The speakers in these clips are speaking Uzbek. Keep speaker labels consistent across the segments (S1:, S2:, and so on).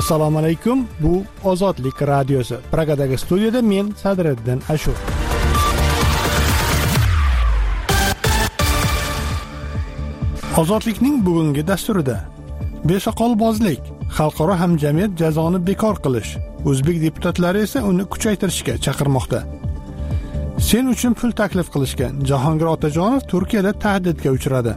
S1: Assalomu alaykum. Bu Ozodlik radiosi. Pragadagi studiyada men Sadriddin Ashur. Ozodlikning bugungi dasturida besoqolbozlik, xalqaro hamjamiyat jazoni bekor qilish, o'zbek deputatlari esa uni kuchaytirishga chaqirmoqda. Sen uchun pul taklif qilishgan Jahongir Otajonov Turkiyada tahdidga uchradi.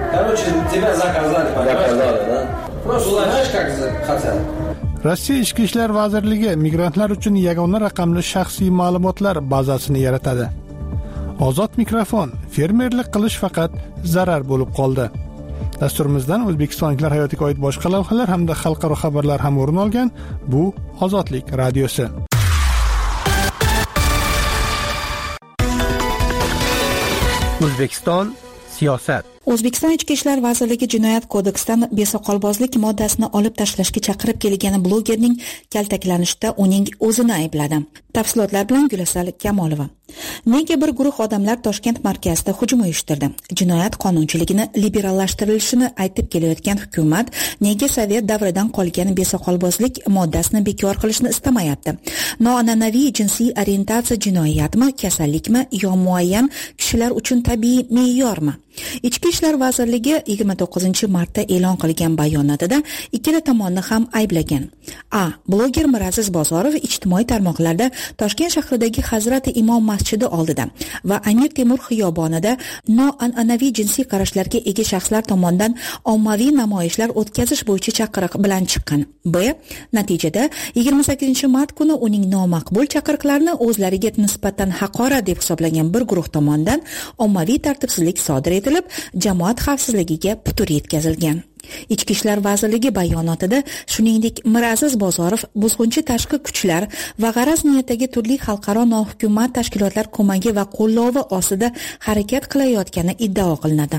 S1: Rossiya Ichki ishlar vazirligi migrantlar uchun yagona raqamli shaxsiy ma'lumotlar bazasini yaratadi. Ozod mikrofon: fermerlik qilish faqat zarar bo'lib qoldi. Dasturimizdan o'zbekistonliklar hayotiga oid boshqa lavhalar hamda xalqaro xabarlar ham o'rin olgan. Bu Ozodlik radiosi. O'zbekiston siyosat.
S2: O'zbekiston Ichki ishlar vazirligi Jinoyat kodeksidan besoqolbozlik moddasini olib tashlashga chaqirib kelgan blogerning kaltaklanishda uning o'zini aybladi. Tafsilotlar bilan Gulasal Kamolova. Nega bir guruh odamlar Toshkent markazida hujum uyushtirdi? Jinoyat qonunchiligini liberallashtirilishini aytib kelayotgan hukumat nega Sovet davridan qolgan besoqolbozlik moddasini bekor qilishni istamayapti? Noan'anaviy jinsiy orientatsiya jinoyatmi, kasallikmi yo muayyan kishilar uchun tabiiy me'yormi? Ichki ishlar vazirligi 29-martda e'lon qilgan bayonotida ikkala tomonni ham ayblagan. Bloger Miraziz Bozorov ijtimoiy tarmoqlarda Toshkent shahridagi Hazrati Imom masjidi oldida va Amir Temur xiyobonida noan'anaviy jinsiy qarashlarga ega shaxslar tomonidan ommaviy namoyishlar o'tkazish bo'yicha chaqiriq bilan chiqqan. Natijada 28-mart kuni uning nomaqbul chaqiriqlarini o'zlariga nisbatan haqorat deb hisoblagan bir guruh tomonidan ommaviy tartibsizlik sodir etilib, jamoat xavfsizligiga putur yetkazilgan. Ichki ishlar vazirligi bayonotida shuningdek Miraziz Bozorov buzg'unchi tashqi kuchlar va g'araz niyatdagi turli xalqaro nohukumat tashkilotlar ko'magi va qo'llovi ostida harakat qilayotgani iddao qilinadi.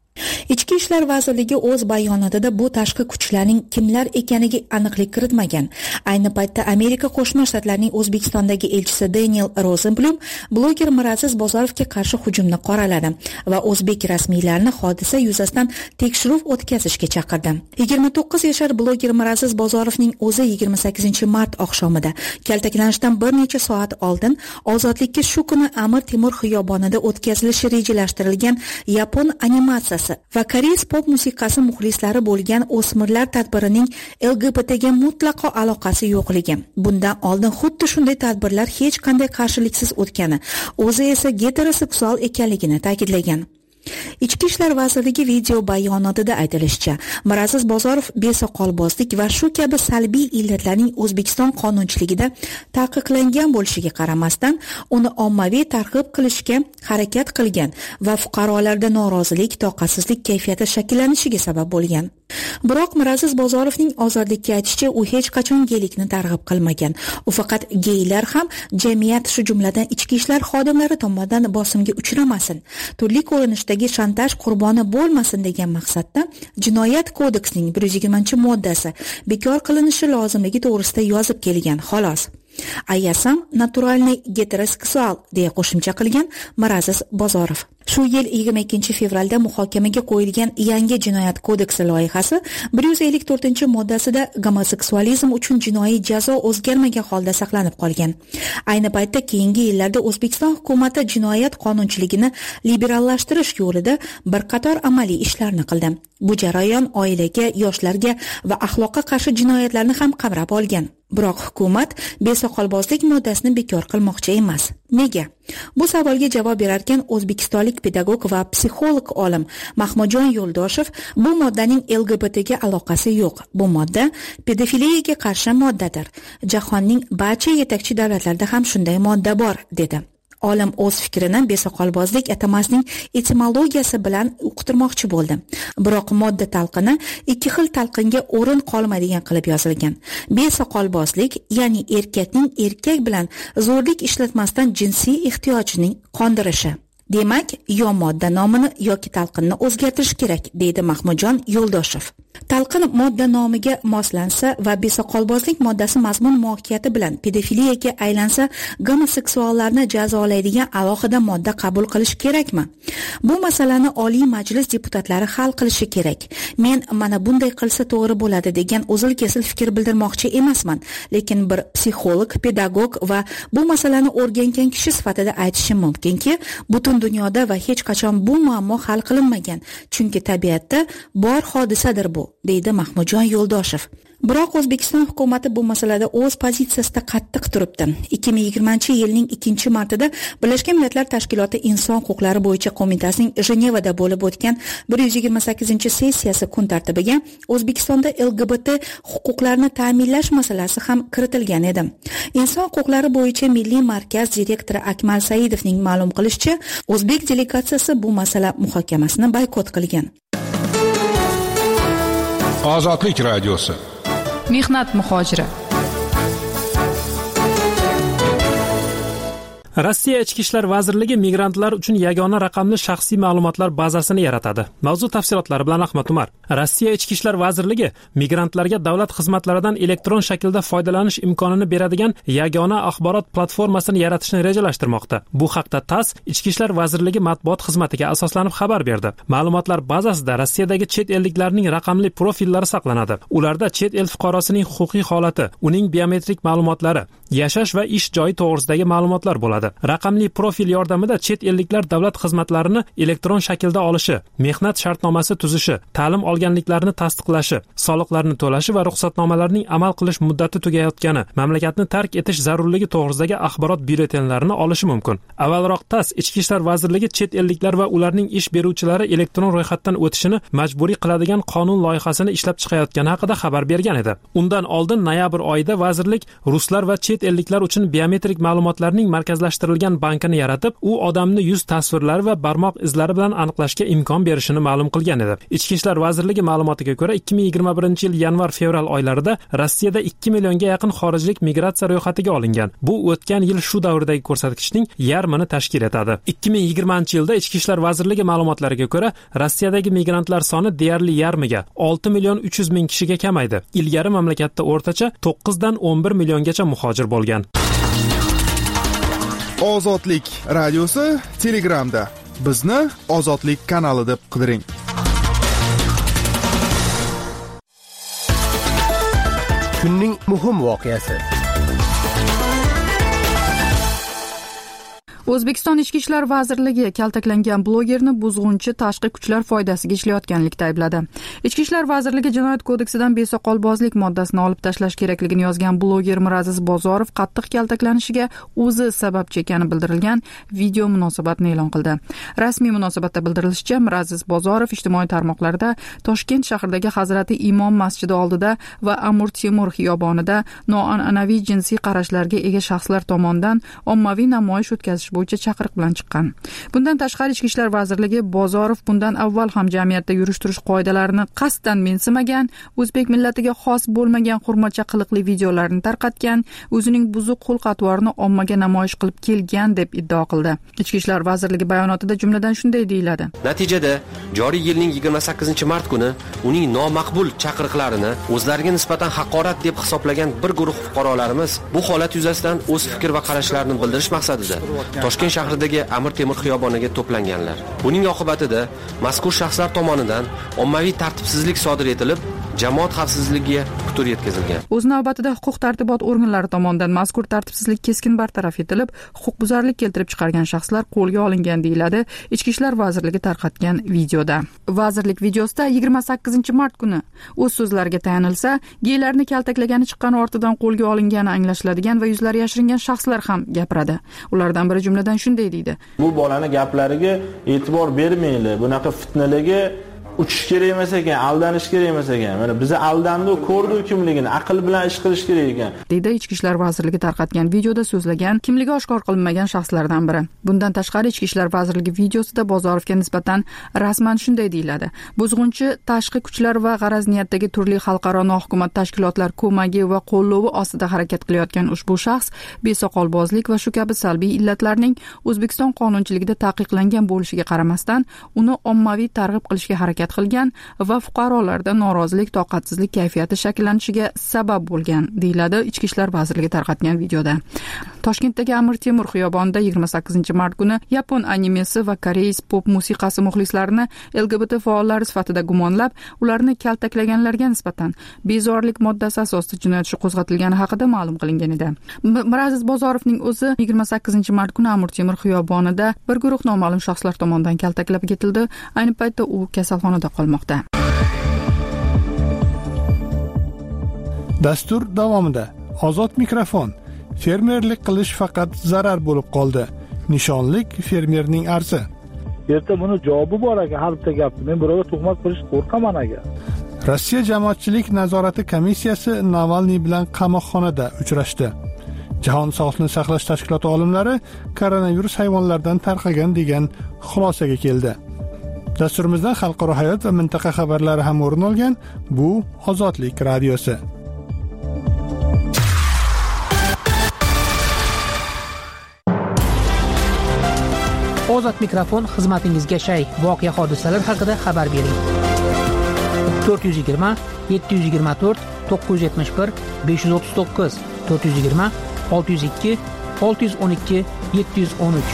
S2: Ichki ishlar vazirligi o'z bayonotida bu tashqi kuchlarning kimlar ekaniga aniqlik kiritmagan. Ayni paytda Amerika Qo'shma Shtatlarining O'zbekistondagi elchisi Daniel Rosenblum bloger Miraziz Bozorovga qarshi hujumni qoraladi va o'zbek rasmiylarini hodisa yuzasidan tekshiruv o'tkazishga chaqirdi. 29 yashar bloger Miraziz Bozorovning o'zi 28-mart oqshomida kaltaklanishdan bir necha soat oldin ozodlikka shu kuni Amir Temur xiyobonida o'tkazilishi rejalashtirilgan yapon animatsiyasi va koreys pop musiqasi muxlislari bo'lgan o'smirlar tadbirining LGBTga mutlaqo aloqasi yo'qligi. Bundan oldin xuddi shunday tadbirlar hech qanday qarshiliksiz o'tgani, o'zi esa heteroseksual ekanligini ta'kidlagan. Ichki ishlar vazirligi video bayonotida aytilishicha, Miraziz Bozorov besoqolbozlik va shu kabi salbiy illatlarning O'zbekiston qonunchiligida taqiqlangan bo'lishiga qaramasdan, uni ommaviy targ'ib qilishga harakat qilgan va fuqarolarda norozilik, toqatsizlik kayfiyati shakllanishiga sabab bo'lgan. Biroq Miraziz Bozorovning ozodlikka aytishicha, u hech qachon geylikni targ'ib qilmagan. U faqat geylar ham jamiyat, shu jumladan ichki ishlar xodimlari tomonidan bosimga uchramasin, turli ko'rinishdagi shantaj qurboni bo'lmasin degan maqsadda Jinoyat kodeksining 120-moddasi bekor qilinishi lozimligi to'g'risida yozib kelgan, xolos. Ayasam naturalniy heteroseksual deya qo'shimcha qilgan Miraziz Bozorov. Shu yil 22-fevralda muhokamaga qo'yilgan yangi Jinoyat kodeksi loyihasi 154-moddasida gomoseksualizm uchun jinoiy jazo o'zgarmagan holda saqlanib qolgan. Ayni paytda keyingi yillarda O'zbekiston hukumati jinoyat qonunchiligini liberallashtirish yo'lida bir qator amaliy ishlarni qildi. Bu jarayon oilaga, yoshlarga va axloqqa qarshi jinoyatlarni ham qamrab olgan. Biroq hukumat besoqolbozlik moddasini bekor qilmoqchi emas. Nega? Bu savolga javob berarkan o'zbekistonlik pedagog va psixolog olim Mahmudjon Yo'ldoshev bu moddaning LGBTga aloqasi yo'q. Bu modda pedofiliyaga qarshi moddadir. Jahonning barcha yetakchi davlatlarida ham shunday modda bor, dedi. Olim o'z fikrini besoqolbozlik atamasining etimologiyasi bilan uqtirmoqchi bo'ldi. Biroq modda talqini ikki xil talqinga o'rin qolmaydigan qilib yozilgan. Besoqolbozlik, ya'ni erkakning erkak bilan zo'rlik ishlatmasdan jinsiy ehtiyojining qondirishi. Demak, yo modda nomini yoki talqinni o'zgartirish kerak, deydi Mahmudjon Yo'ldoshev. Talqin modda nomiga moslansa va besoqolbozlik moddasi mazmun mohiyati bilan pedofiliyaga aylansa, gomoseksuallarni jazolaydigan alohida modda qabul qilish kerakmi? Bu masalani Oliy Majlis deputatlari hal qilishi kerak. Men mana bunday qilsa to'g'ri bo'ladi degan uzil-kesil fikr bildirmoqchi emasman, lekin bir psixolog, pedagog va bu masalani o'rgangan kishi sifatida aytishim mumkinki, butun dunyoda va hech qachon bu muammo hal qilinmagan, chunki tabiatda bor hodisadir bu, deydi Mahmudjon Yo'ldoshev. Biroq O'zbekiston hukumati bu masalada o'z pozitsiyasida qattiq turibdi. 2020-yilning 2-martida Birlashgan Millatlar Tashkiloti Inson huquqlari bo'yicha qo'mitasining Jenevada bo'lib o'tgan 128-sessiyasi kun tartibiga O'zbekistonda LGBT huquqlarini ta'minlash masalasi ham kiritilgan edi. Inson huquqlari bo'yicha Milliy markaz direktori Akmal Saidovning ma'lum qilishicha, o'zbek delegatsiyasi bu masala muhokamasini boykot qilgan.
S3: Ozodlik radiosi.
S4: Mehnat muhojiri.
S5: Rossiya Ichki ishlar vazirligi migrantlar uchun yagona raqamli shaxsiy ma'lumotlar bazasini yaratadi. Mavzu tafsilotlari bilan Ahmad Umar. Rossiya Ichki ishlar vazirligi migrantlarga davlat xizmatlaridan elektron shaklda foydalanish imkonini beradigan yagona axborot platformasini yaratishni rejalashtirmoqda. Bu haqda TASS Ichki ishlar vazirligi matbuot xizmatiga asoslanib xabar berdi. Ma'lumotlar bazasida Rossiyadagi chet elliklarning raqamli profillari saqlanadi. Ularda chet el fuqarosining huquqiy holati, uning biometrik ma'lumotlari, yashash va ish joyi to'g'risidagi ma'lumotlar bo'ladi. Raqamli profil yordamida chet elliklar davlat xizmatlarini elektron shaklda olishi, mehnat shartnomasi tuzishi, ta'lim olganliklarini tasdiqlashi, soliqlarni to'lashi va ruxsatnomalarning amal qilish muddati tugayotgani, mamlakatni tark etish zarurligi to'g'risidagi axborot byulletenlarini olishi mumkin. Avvalroq TASS Ichki ishlar vazirligi chet elliklar va ularning ish beruvchilari elektron ro'yxatdan o'tishini majburiy qiladigan qonun loyihasini ishlab chiqayotgani haqida xabar bergan edi. Undan oldin noyabr oyida vazirlik ruslar va chet elliklar uchun biometrik ma'lumotlarning markazlashtirilgan bankini yaratib, u odamni yuz tasvirlari va barmoq izlari bilan aniqlashga imkon berishini ma'lum qilgan edi. Ichki ishlar vazirligi ma'lumotiga ko'ra, 2021-yil yanvar-fevral oylarida Rossiyada 2 millionga yaqin xorijlik migratsiya ro'yxatiga olingan. Bu o'tgan yil shu davrdagi ko'rsatkichning yarmini tashkil etadi. 2020-yilda Ichki ishlar vazirligi ma'lumotlariga ko'ra, Rossiyadagi migrantlar soni deyarli yarmiga, 6.300.000 kishiga kamaydi. Ilgari mamlakatda o'rtacha 9 dan 11 milliongacha muhojir bo'lgan.
S6: Ozodlik radiosi Telegramda. Bizni Ozodlik kanali deb qidiring.
S7: Kunning muhim voqeasi.
S4: O'zbekiston Ichki ishlar vazirligi kaltaklangan blogerni buzg'unchi tashqi kuchlar foydasiga ishlayotganlikda aybladi. Ichki ishlar vazirligi Jinoyat kodeksidan besoqolbozlik moddasini olib tashlash kerakligini yozgan bloger Miraziz Bozorov qattiq kaltaklanishiga o'zi sababchi ekani bildirilgan video munosabatni e'lon qildi. Rasmiy munosabatda bildirilishicha, Miraziz Bozorov ijtimoiy tarmoqlarda Toshkent shahridagi Hazrati Imom masjidi oldida va Amir Temur xiyobonida noan'anaviy jinsiy qarashlarga ega shaxslar tomonidan ommaviy namoyish o'tkazish bo'yicha chaqiriq bilan chiqqan. Bundan tashqari Ichki ishlar vazirligi Bozorov bundan avval ham jamiyatda yurish-turish qoidalarini qasddan mensimagan, o'zbek millatiga xos bo'lmagan xurmacha qiliqli videolarni tarqatgan, o'zining buzuq xulq-atvorini ommaga namoyish qilib kelgan deb iddao qildi. Ichki ishlar vazirligi bayonotida jumladan shunday deyiladi:
S8: Natijada joriy yilning 28-mart kuni uning nomaqbul chaqiriqlarini o'zlariga nisbatan haqorat deb hisoblagan bir guruh fuqarolarimiz bu holat yuzasidan o'z fikr va qarashlarini bildirish maqsadida Toshkent shahridagi Amir Temur xiyoboniga to'planganlar. Buning oqibatida mazkur shaxslar tomonidan ommaviy tartibsizlik sodir etilib, jamoat xavfsizligiga putur yetkazilgan.
S4: O'z navbatida huquq-tartibot organlari tomonidan mazkur tartibsizlik keskin bartaraf etilib, huquqbuzarlik keltirib chiqargan shaxslar qo'lga olingan deyiladi Ichki ishlar vazirligi tarqatgan videoda. Vazirlik videosida 28-mart kuni o'z so'zlariga tayanilsa, geylarni kaltaklagani chiqqan ortidan qo'lga olingani anglashiladigan va yuzlari yashiringan shaxslar ham gapiradi. Ulardan biri jumladan shunday deydi:
S9: Bu bolani gaplariga e'tibor bermaylik. Bunaqa fitnalarga uchish kerak emas ekan, aldanish kerak emas ekan. Mana bizni aldandi, ko'rdi kimligini, aql bilan ish qilish kerak ekan. Deydi
S4: Ichki ishlar vazirligi tarqatgan videoda so'zlagan, kimligi oshkor qilinmagan shaxslardan biri. Bundan tashqari Ichki ishlar vazirligi videosida Bozorovga nisbatan rasman shunday deyiladi: Buzg'unchi tashqi kuchlar va g'araz niyatdagi turli xalqaro nohukumat tashkilotlar ko'magi va qo'llovi ostida harakat qilayotgan ushbu shaxs besoqolbozlik va shu kabi salbiy illatlarning O'zbekiston qonunchiligida taqiqlangan bo'lishiga qaramasdan, uni ommaviy targ'ib qilishga harakat harakat qilgan va fuqarolarda norozilik, toqatsizlik kayfiyati shakllanishiga sabab bo'lgan, deyiladi Ichki ishlar vazirligi tarqatgan videoda. Toshkentdagi Amir Temur xiyobonida 28-mart kuni yapon animesi va koreys pop musiqasi muxlislarini LGBT faollari sifatida gumonlab, ularni kaltaklaganlarga nisbatan bezorilik moddasi asosida jinoyat ishi qo'zg'atilgani haqida ma'lum qilingan edi. Miraziz Bozorovning o'zi 28-mart kuni Amir Temur xiyobonida bir guruh noma'lum shaxslar tomonidan kaltaklab ketildi. Ayni paytda u kasalxonada qolmoqda.
S1: Dastur davomida ozod mikrofon. Fermerlik qilish faqat zarar bo'lib qoldi. Nishonlik fermerning arzi.
S10: Erta buni javobi bor aka, har bitta gapni. Men birovga tuhmat qilish qo'rqaman aka.
S1: Rossiya jamoatchilik nazorati komissiyasi Navalniy bilan qamoqxonada uchrashdi. Jahon sog'liqni saqlash tashkiloti olimlari koronavirus hayvonlardan tarqagan degan xulosaga keldi. Dasturimizdan xalqaro hayot va mintaqa xabarlari ham o'rin olgan. Bu Ozodlik radiosi.
S7: Ozod mikrofon xizmatingizga shay. Voqea hodisalar haqida xabar bering. 420 724 971 539 420 602 612 713.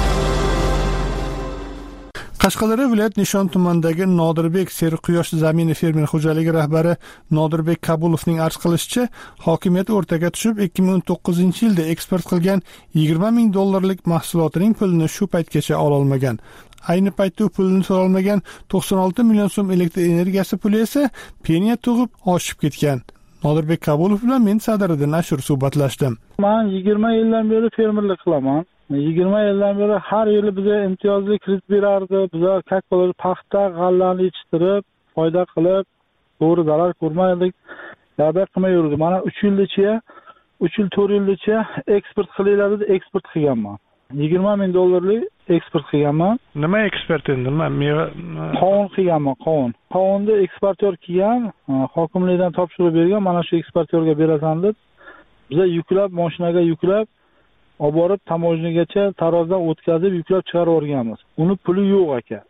S1: Qashqadaryo viloyat Nishon tumanidagi Nodirbek Serquyosh zamini fermer xo'jaligi rahbari Nodirbek Kabulovning arz qilishicha, hokimiyat o'rtaga tushib 2019-yilda eksport qilgan $20,000 mahsulotining pulini shu paytgacha ola olmagan. Ayni paytda u pulni to'la olmagan 96 million so'm elektr energiyasi puli esa penya tug'ib oshib ketgan. Nodirbek Kabulov bilan men Sadiriddin Ashur suhbatlashdim.
S10: Men 20 yildan beri fermerlik qilaman. 20 yildan beri har yili bizga imtiyozli kredit berardi. Bizlar kakkalar paxta, g'allani yetishtirib, foyda qilib, to'g'ri zarar ko'rmaydik. Yarda qilmay yurdi. Mana 3 yilgacha, 3 yil 4 yilgacha eksport qilinglar deb eksport qilganman. $20,000 eksport qilganman.
S1: Nima eksport endi?
S10: Qovun qilganman, qovun. Qovunni eksportyor kelgan, hokimlikdan topshirib bergan, mana shu eksportyorga berasan deb biza yuklab, mashinaga yuklab, olib borib tamojnigacha tarozdan o'tkazib yuklab chiqarib o'rganmiz. Uni puli yo'q aka.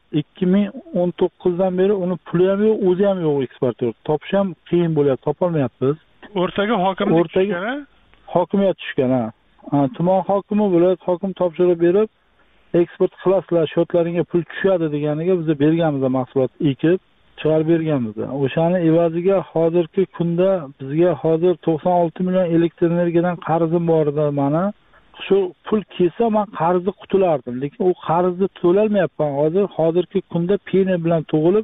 S10: 2019dan beri uni puli ham yo'q, o'zi ham yo'q eksportyor. Topish ham qiyin bo'lyapti, topolmayapmiz.
S1: O'rtaga hokimlik tushgan,
S10: hokimiyat tushgan, ha. Tuman hokimi viloyat hokim topshirib berib, eksport qilasizlar, shotlaringga pul tushadi deganiga biz berganmiz mahsulot ekib, chiqarib berganmiz. O'shani evaziga hozirgi kunda bizga hozir 96 million elektr energiyadan qarzim bor edi mana. Shu pul kelsa men qarzni qutulardim, lekin u qarzni to'lolmayapman. Hozirgi kunda penya bilan tug'ilib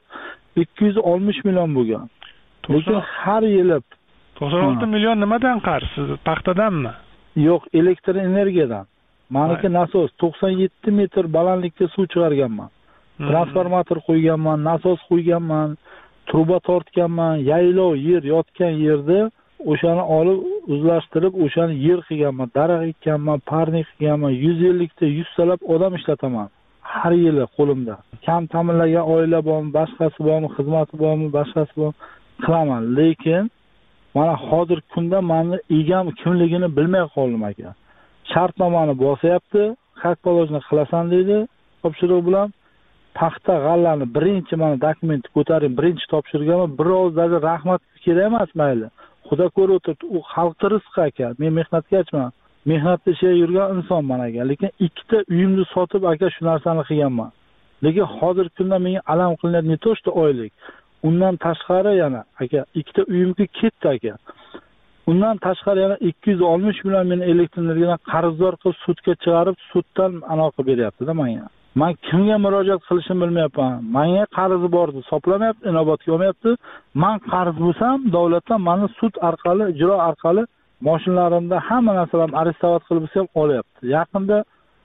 S10: 260 million bo'lgan. Lekin har yili
S1: 96 million nimadan qarz? Paxtadanmi?
S10: Yo'q, elektr energiyadan. Meniki nasos 97 metr balandlikka suv chiqarganman. Transformator qo'yganman, nasos qo'yganman, truba tortganman, yaylov yer yotgan yerda o'shani olib o'zlashtirib, o'shani yer qilganman, daraxt ekkanman, parnik qilganman, 150 ta 100 talab odam ishlataman. Har yili qo'limda. Kam ta'minlagan oila bormi, boshqasi bormi, xizmati bormi, boshqasi bormi qilaman. Lekin mana hozir kunda meni egam kimligini bilmay qoldim aka. Shartnomani bosyapti, haq polojni qilasan deydi, topshiriq bilan paxta g'allani birinchi mana dokumentni ko'tarib, birinchi topshirganman. Biroz даже rahmat kerak emas mayli. Xudo ko'rib turibdi, u xalqning rizqi aka. Men mehnatkachman. Mehnatda yurgan insonman aka. Lekin ikkita uyimni sotib aka shu narsani qilganman. Lekin hozir kunda menga alam qilinadi ne to'shta oylik. Undan tashqari yana aka ikkita uyimga ketdi aka. Undan tashqari yana 260 million meni elektr energiyadan qarzdor qilib sudga chiqarib, suddan aloqa beryapti-da menga. Men kimga murojaat qilishimni bilmayapman. Menga qarzi bor edi, soplamayapti, inobatga olmayapti. Men qarz bo'lsam, davlatdan meni sud orqali, ijro orqali mashinalarimda hamma narsalarimni arestovat qilib ham olyapti. Yaqinda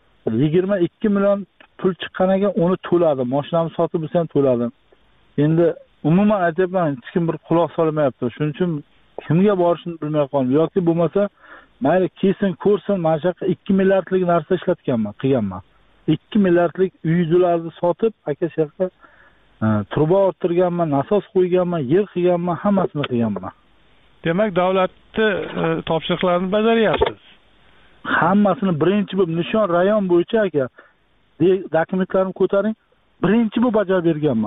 S10: 22 million pul chiqqaniga uni to'ladim. Mashinamni sotib ham to'ladim. Endi umuman aytyapman, hech kim bir quloq solmayapti. Shuning uchun kimga borishni bilmay qoldim. Yoki bo'lmasa, mayli kelsin, ko'rsin, mana shu 2 milliardlik narsa ishlatganman, qilganman. 2 milliardlik uylarni sotib, aka sherqa truba orttirganman, nasos qo'yganman, yer qilganman, hammasini qilganman.
S1: Demak, davlatni topshiriqlarini bajaryapsiz.
S10: Hammasini birinchi bo'lib Nishon rayon bo'yicha aka dokumentlarimni ko'taring, birinchi bo'lib bajarib berganman.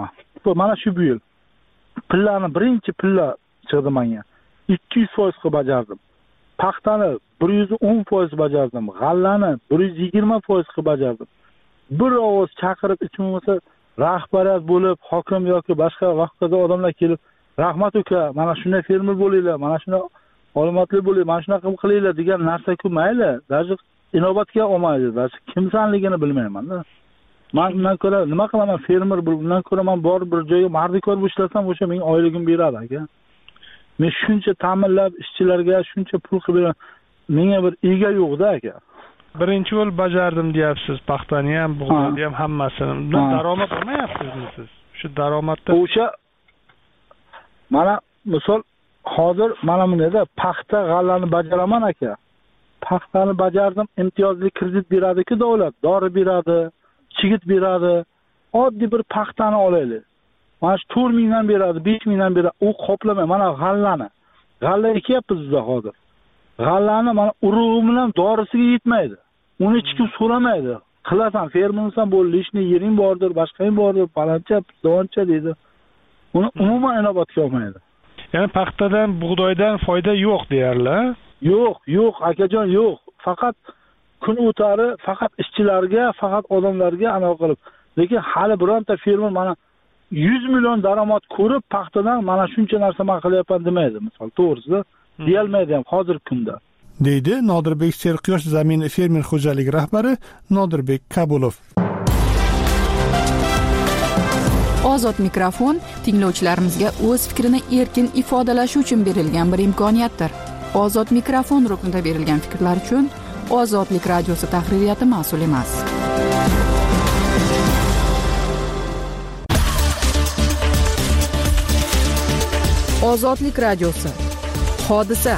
S10: mana shu bu yil pillani birinchi pilla chiqdi menga. 200% qilib bajardim. Paxtani 110% bajardim. G'allani 120% qilib bajardim. Bir ovoz chaqirib ichimizda rahbariyat bo'lib, hokim yoki boshqa vaqtda odamlar kelib, "Rahmat uka, mana shunday fermer bo'linglar, mana shunday ma'lumotli bo'ling, mana shunaqa qilinglar" degan narsa-ku mayli, даже inobatga olmaydi, даже kimsanligini bilmayman-da. Men undan ko'ra nima qilaman, fermer bundan ko'ra men bor bir joyga mardikor ishlasam, o'sha menga oyligim beradi aka. Men shuncha ta'minlab ishchilarga shuncha pul qilib menga bir ega yo'q-da aka.
S11: Birinchi yo'l bajardim deyapsiz, paxtani ham, bug'doyni ham hammasini. Undan daromad olmayapsizmi siz? Shu daromadda
S10: o'sha mana misol hozir mana bundayda paxta g'allani bajaraman aka. Paxtani bajardim, imtiyozli kredit beradi-ku davlat, dori beradi, chigit beradi. Oddiy bir paxtani olaylik. Mana shu 4 mingdan beradi, 5 mingdan beradi. U qoplamay mana g'allani. G'alla ekyapmiz bizda hozir. G'allani mana urug'i bilan dorisiga yetmaydi. Uni hech kim so'ramaydi. Qilasan, fermersan bo'ldi, ishni yering bordir, boshqang bordir, palancha, doncha deydi. Uni umuman inobatga olmaydi.
S11: Ya'ni paxtadan, bug'doydan foyda yo'q deyarli.
S10: Yo'q, akajon, yo'q. Faqat kun o'tari, faqat ishchilarga, faqat odamlarga anaqa qilib. Lekin hali bironta fermer mana 100 million daromad ko'rib paxtadan mana shuncha narsa men qilyapman demaydi, misol, to'g'risi. Deyolmaydi ham hozirgi kunda.
S1: Deydi Nodirbek Serquyosh zamin fermer xo'jaligi rahbari Nodirbek Kabulov.
S4: Ozod mikrofon tinglovchilarimizga o'z fikrini erkin ifodalashi uchun berilgan bir imkoniyatdir. Ozod mikrofon ruknida berilgan fikrlar uchun Ozodlik radiosi tahririyati mas'ul emas. Ozodlik radiosi. Hodisa.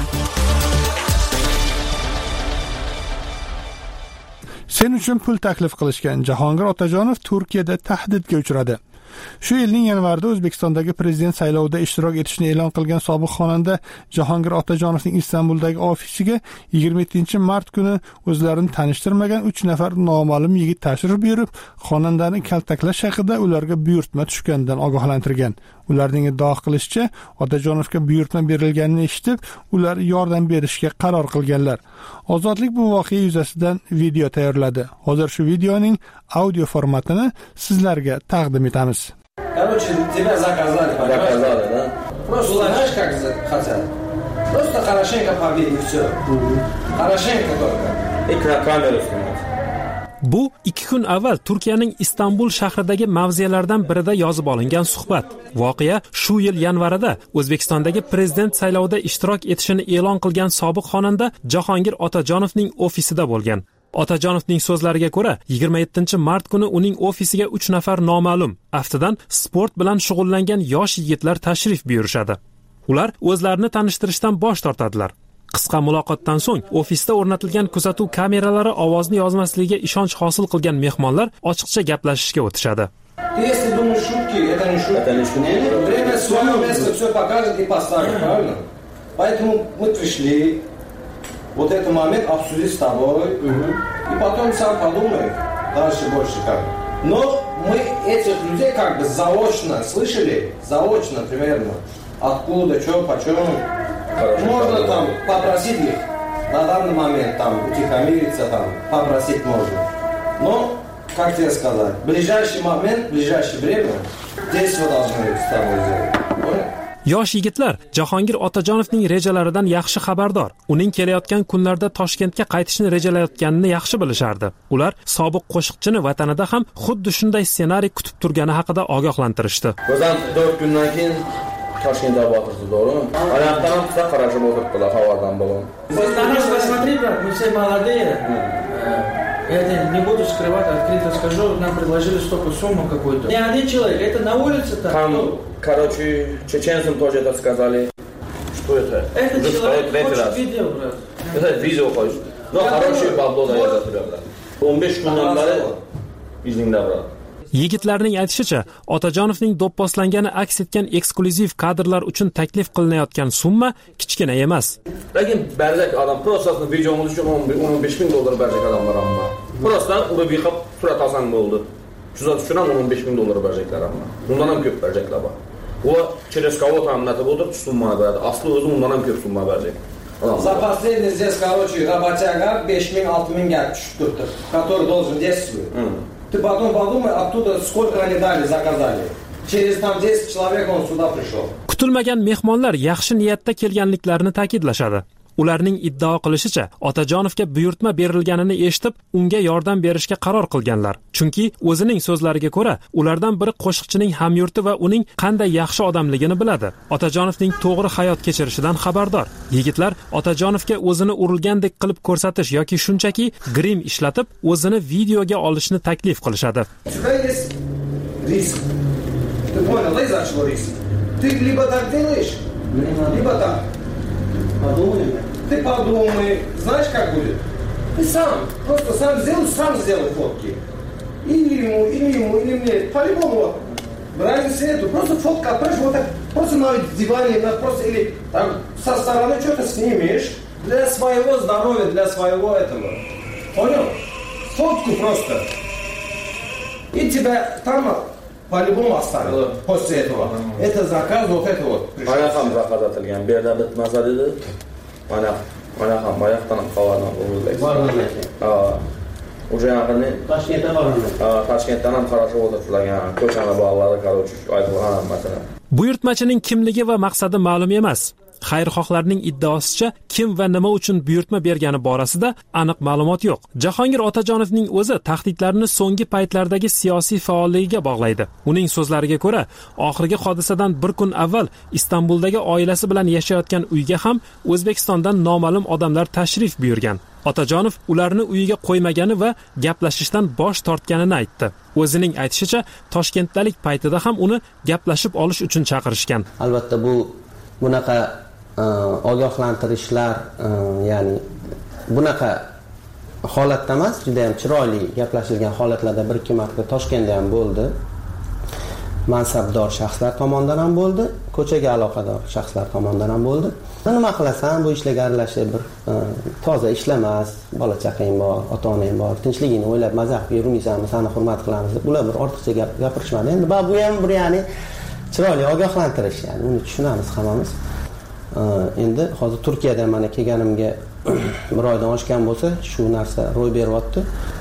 S1: Sen uchun pul taklif qilishgan Jahongir Otajonov Turkiyada tahdidga uchradi. Shu yilning yanvarida O'zbekistondagi prezident saylovida ishtirok etishni e'lon qilgan sobiq xonanda Jahongir Otajonovning Istanbuldagi ofisiga 27-mart kuni o'zlarini tanishtirmagan 3 nafar noma'lum yigit tashrif buyurib, xonandani kaltaklash haqida ularga buyurtma tushganidan ogohlantirgan. Ularning iddao qilishicha, Otajonovga buyurtma berilganini eshitib, ular yordam berishga qaror qilganlar. Ozodlik bu voqea yuzasidan video tayyorladi. Hozir shu videoning audio formatini sizlarga taqdim etamiz.
S12: Короче, тебя заказали, да? Просто знаешь, как хотят. Просто хорошенько побить и все. Хорошенько только. И камеру снимать.
S5: Bu 2 kun avval Turkiyaning Istanbul shahridagi mavzelardan birida yozib olingan suhbat. Voqea shu yil yanvarida O'zbekistondagi prezident saylovida ishtirok etishini e'lon qilgan sobiq xonanda Jahongir Otajonovning ofisida bo'lgan. Otajonovning so'zlariga ko'ra, 27-mart kuni uning ofisiga 3 nafar noma'lum, aftidan sport bilan shug'ullangan yosh yigitlar tashrif buyurishadi. Ular o'zlarini tanishtirishdan bosh tortadilar. Qisqa muloqotdan so'ng ofisda o'rnatilgan kuzatuv kameralari ovozni yozmasligiga ishonch hosil qilgan mehmonlar ochiqcha gaplashishga o'tishadi.
S12: Если думаешь шутки, это не шутки. Время свое место все покажет и поставит, правильно? Поэтому мы пришли вот этот момент обсудить с тобой, и потом сам подумай дальше больше как. Но мы этих людей как бы заочно слышали, заочно примерно, откуда, что, почем. Можно там попросить их на данный момент там утихомириться, там попросить можно. Но, как тебе сказать, в ближайший момент, в ближайшее время действия должны с тобой сделать. Понял?
S5: Yosh yigitlar Jahongir Otajonovning rejalaridan yaxshi xabardor. Uning kelayotgan kunlarda Toshkentga qaytishni rejalayotganini yaxshi bilishardi. Ular sobiq qo'shiqchini vatanida ham xuddi shunday ssenariy kutib turgani haqida ogohlantirishdi.
S13: O'zim 4 kundan keyin Toshkentda bo'ldim, to'g'rimi? Ayaqdan ham qisqa qarashib o'tiribdilar havodan bo'lib.
S12: Посмотри, брат, мы все молодые. Я не буду скрывать, открыто скажу, нам предложили столько сумму какую-то. Не один человек, это на улице-то.
S13: Там, короче, чеченцам тоже это сказали. Что это?
S12: Это человек хочет видео, брат.
S13: Это видео хочет. Ну, хороший бабло дает, брат. 15 kundan beri izningda, brат.
S5: Yigitlarning aytishicha, Otajonovning do'pposlangani aks etgan eksklyuziv kadrlar uchun taklif qilinayotgan summa kichkina emas.
S13: Lekin berzak odam prosesni videomiz uchun $15,000 berzak odamlar amma. Prosesdan urib yiqib surat olsang bo'ldi. Kuzatish uchun ham $15,000 verecekler ama. Bundan ham ko'p verecekler bak. Ular через кого ta'minlatib o'tirib summa beradi. Asli o'zi undan ham ko'p summa verecek.
S12: За последний здесь, короче, работяга 5,000-6,000 gap tushib turibdi, который должен действовать. Ты потом подумай, оттуда сколько они дали, заказали. Через там 10 человек он сюда пришел.
S5: Kutilmagan mehmonlar yaxshi niyatda kelganliklarini ta'kidlashadi. Ularning iddao qilishicha, Otajonovga buyurtma berilganini eshitib, unga yordam berishga qaror qilganlar. Chunki o'zining so'zlariga ko'ra, ulardan biri qo'shiqchining hamyurti va uning qanday yaxshi odamligini biladi. Otajonovning to'g'ri hayot kechirishidan xabardor. Yigitlar Otajonovga o'zini urilgandek qilib ko'rsatish yoki shunchaki grim ishlatib, o'zini videoga olishni taklif qilishadi.
S12: Ты понял, да, из-за чего риск? Ты либо так делаешь, либо так. Подумай. Ты подумай. Знаешь, как будет? Ты сам. Просто сам сделай фотки. Или ему, или мне. По-любому. Разницы нету. Просто фотка отправишь вот так. Просто на диване, просто или так со стороны что-то снимешь. Для своего здоровья, для своего этого. Понял? Фотку просто. И тебя там... По-любому оставил после этого. Это заказ, вот это вот.
S13: Mana ham zakaz atilgan. Bu yerda bitmasa dedi. Mana ham oyoqdan qavardan o'rnaydi. Уже yaqinni Toshkentdan ham qarashib o'tirishlargan. Ko'chani bog'lari, короче, aytilgan masalan.
S5: Buyurtmachining kimligi va maqsadi ma'lum emas. Xayrixohlarning iddaosicha kim va nima uchun buyurtma bergani borasida aniq ma'lumot yo'q. Jahongir Otajonovning o'zi tahdidlarni so'nggi paytlardagi siyosiy faolligiga bog'laydi. Uning so'zlariga ko'ra, oxirgi hodisadan bir kun avval Istanbuldagi oilasi bilan yashayotgan uyga ham O'zbekistondan noma'lum odamlar tashrif buyurgan. Otajonov ularni uyiga qo'ymagani va gaplashishdan bosh tortganini aytdi. O'zining aytishicha, Toshkentdalik paytida ham uni gaplashib olish uchun chaqirishgan.
S14: Albatta bunaqa ogohlantirishlar, ya'ni bunaqa holatda emas, juda ham chiroyli gaplashilgan holatlarda bir ikki marta Toshkentda ham bo'ldi. Mansabdor shaxslar tomonidan ham bo'ldi, ko'chaga aloqador shaxslar tomonidan ham bo'ldi. Nima qilasan, bu ishlarga aralashib bir toza ishlamas, bola chaqang bor, ota-onang bor, tinchligingni o'ylab mazah qilib yurmaysanmi, seni hurmat qilamiz deb ular bir ortiqcha gapirishmadi. Endi bu ham bir ya'ni chiroyli ogohlantirish, ya'ni uni tushunamiz hammamiz. Endi hozir Turkiyada mana kelganimga bir oydan oshgan bo'lsa, shu narsa ro'y beryapti.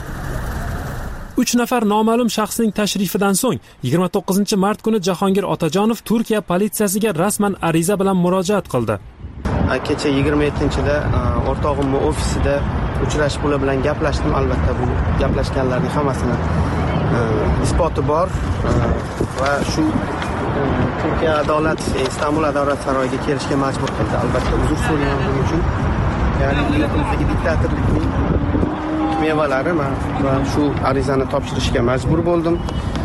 S5: 3 nafar noma'lum shaxsning tashrifidan so'ng 29-mart kuni Jahongir Otajonov Turkiya politsiyasiga rasman ariza bilan murojaat qildi.
S14: Kecha 27-da o'rtog'imning ofisida uchrashib ular bilan gaplashdim. Albatta bu gaplashganlarning hammasini isboti bor va shu Turkiya Istanbul adolat saroyiga kelishga majbur qildi. Albatta uzr so'rayman buning uchun. Ya'ni yurtimizdagi diktatorlikning mevalari va shu arizani topshirishga majbur bo'ldim.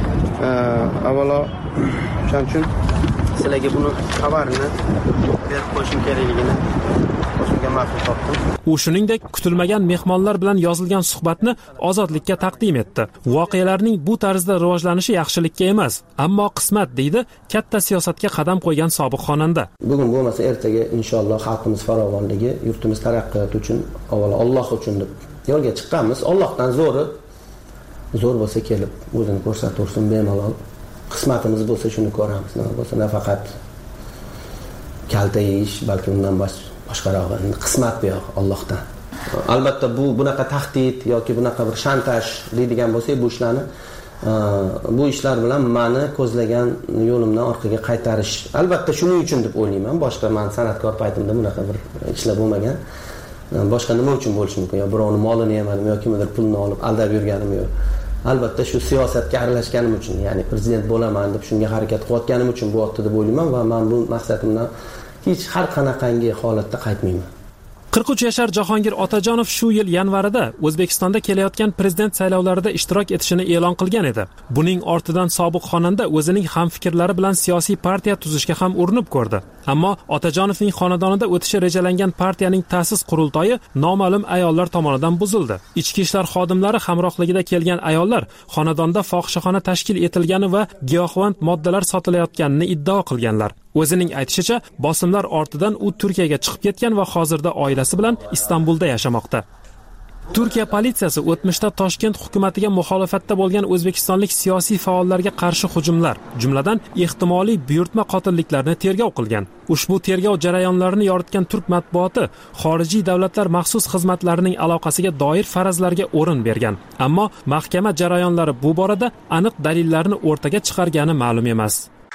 S14: Avvalo shuning uchun sizlarga buni xabarini berib qo'yishim kerakligini o'zimga ma'qul topdim.
S5: U shuningdek kutilmagan mehmonlar bilan yozilgan suhbatni Ozodlikka taqdim etdi. Voqealarning bu tarzda rivojlanishi yaxshilikka emas, ammo qismat deydi katta siyosatga qadam qo'ygan sobiq xonanda.
S14: Bugun bo'lmasa ertaga inshaalloh xalqimiz farovonligi, yurtimiz taraqqiyoti uchun, avvalo Alloh uchun deb yo'lga chiqqanmiz. Allohdan zo'r bo'lsa kelib o'zini ko'rsataversin bemalol. Qismatimiz bo'lsa shuni ko'ramiz. Nima bo'lsa nafaqat kalta yeyish, balki undan boshqaroq qismat bu yo'q Allohdan. Albatta bunaqa tahdid yoki bunaqa bir shantaj deydigan bo'lsak, bu ishlar bilan meni ko'zlagan yo'limdan orqaga qaytarish. Albatta shuning uchun deb o'ylayman. Boshqa men san'atkor paytimda bunaqa bir ishlar bo'lmagan. Boshqa nima uchun bo'lishi mumkin? Yo birovni molini yemadim yoki kimdir pulni olib aldab yurganim yo'q. Albatta shu siyosatga aralashganim uchun, ya'ni prezident bo'laman deb shunga harakat qilayotganim uchun bu yerda deb o'ylayman va men bu maqsadimdan hech har qanaqangi holatda qaytmayman.
S5: 43 yashar Jahongir Otajonov shu yil yanvarida O'zbekistonda kelayotgan prezident saylovlarida ishtirok etishini e'lon qilgan edi. Buning ortidan sobiq xonanda o'zining hamfikrlari bilan siyosiy partiya tuzishga ham urinib ko'rdi. Ammo Otajonovning xonadonida o'tishi rejalangan partiyaning ta'sis qurultoyi noma'lum ayollar tomonidan buzildi. Ichki ishlar xodimlari hamrohligida kelgan ayollar xonadonda fohishaxona tashkil etilgani va giyohvand moddalar sotilayotganini iddao qilganlar. O'zining aytishicha, bosimlar ortidan u Turkiyaga chiqib ketgan va hozirda oilasi bilan Istanbulda yashamoqda. Turkiya politsiyasi o'tmishda Toshkent hukumatiga muxolifatda bo'lgan o'zbekistonlik siyosiy faollarga qarshi hujumlar, jumladan ehtimoliy buyurtma qotilliklarni tergov qilgan. Ushbu tergov jarayonlarini yoritgan turk matbuoti xorijiy davlatlar maxsus xizmatlarining aloqasiga doir farazlarga o'rin bergan. Ammo mahkama jarayonlari bu borada aniq dalillarni o'rtaga chiqargani ma'lum emas.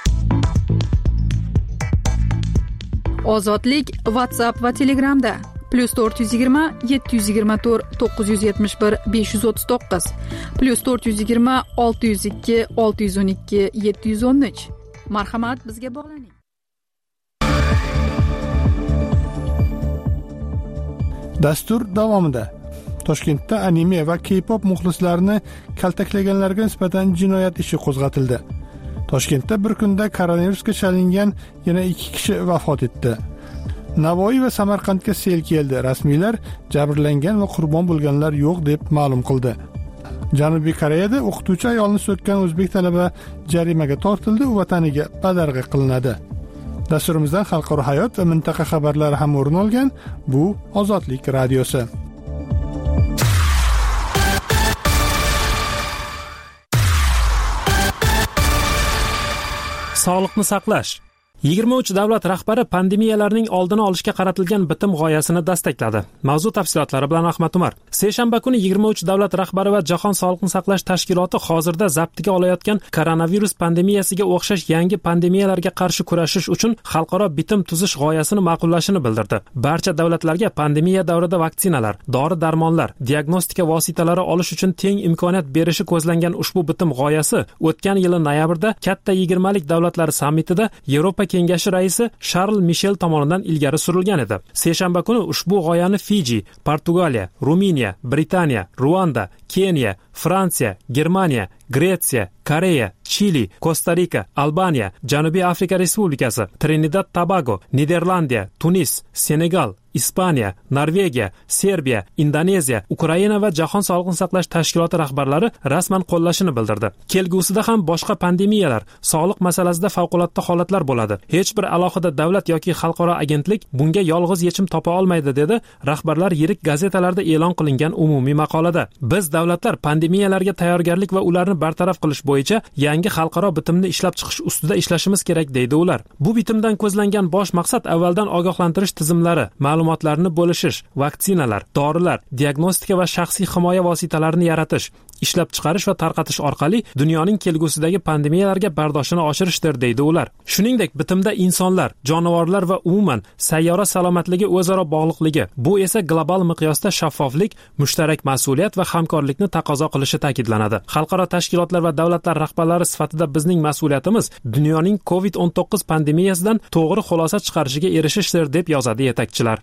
S4: Ozodlik WhatsApp va Telegramda +420 724 971 539 +420 602 612 713. Marhamat, bizga bog'laning.
S1: Dastur davomida Toshkentda anime va K-pop muxlislarini kaltaklaganlarga nisbatan jinoyat ishi qo'zg'atildi. Toshkentda bir kunda koronavirusga chalingan yana 2 kishi vafot etdi. Navoiy va Samarqandga sel keldi. Rasmiylar jabrlangan va qurbon bo'lganlar yo'q deb ma'lum qildi. Janubiy Koreyada o'qituvchi ayolni so'kkan o'zbek talaba jarimaga tortildi, u vataniga badarg'a qilinadi. Dasturimizdan xalqaro hayot va mintaqa xabarlari ham o'rin olgan. Bu Ozodlik radiosi.
S5: Sog'liqni saqlash. 23 davlat rahbari pandemiyalarning oldini olishga qaratilgan bitim g'oyasini dastaqladi. Mavzu tafsilotlari bilan Ahmad Umar. Seshanba kuni 23 davlat rahbari va Jahon sog'liqni saqlash tashkiloti hozirda zabtiga olayotgan koronavirus pandemiyasiga o'xshash yangi pandemiyalarga qarshi kurashish uchun xalqaro bitim tuzish g'oyasini ma'qullashini bildirdi. Barcha davlatlarga pandemiya davrida vaksinalar, dori-darmonlar, diagnostika vositalari olish uchun teng imkoniyat berishi ko'zlangan ushbu bitim g'oyasi o'tgan yili noyabrda katta 20lik davlatlar sammitida Yevropa Kengashi raisi Charles Michel tomonidan ilgari surilgan edi. Seshanba kuni ushbu g'oyani Fiji, Portugaliya, Ruminiya, Britaniya, Ruanda, Keniya, Fransiya, Germaniya, Gretsiya, Koreya, Chili, Kosta-Rika, Albaniya, Janubiy Afrika Respublikasi, Trinidad Tobago, Niderlandiya, Tunis, Senegal, Ispaniya, Norvegiya, Serbiya, Indoneziya, Ukraina va Jahon sog'liqni saqlash tashkiloti rahbarlari rasman qo'llashini bildirdi. Kelgusida ham boshqa pandemiyalar, sog'liq masalasida favqulodda holatlar bo'ladi. Hech bir alohida davlat yoki xalqaro agentlik bunga yolg'iz yechim topa olmaydi, dedi rahbarlar yirik gazetalarda e'lon qilingan umumiy maqolada. Biz davlatlar pandemiyalarga tayyorgarlik va ularni bartaraf qilish bo'yicha yangi xalqaro bitimni ishlab chiqish ustida ishlashimiz kerak, deydi ular. Bu bitimdan ko'zlangan bosh maqsad avvaldan ogohlantirish tizimlari, ma'lumotlarni bo'lishish, vaksinalar, dorilar, diagnostika va shaxsiy himoya vositalarini yaratish, ishlab chiqarish va tarqatish orqali dunyoning kelgusidagi pandemiyalarga bardoshini oshirishdir, deydi ular. Shuningdek, bitimda insonlar, jonivorlar va umuman sayyora salomatligi o'zaro bog'liqligi, bu esa global miqyosda shaffoflik, mushtarak mas'uliyat va hamkorlikni taqozo qilishi ta'kidlanadi. Xalqaro tashkilotlar va davlatlar rahbarlari sifatida bizning mas'uliyatimiz dunyoning COVID-19 pandemiyasidan to'g'ri xulosa chiqarishiga erishishdir, deb yozadi yetakchilar.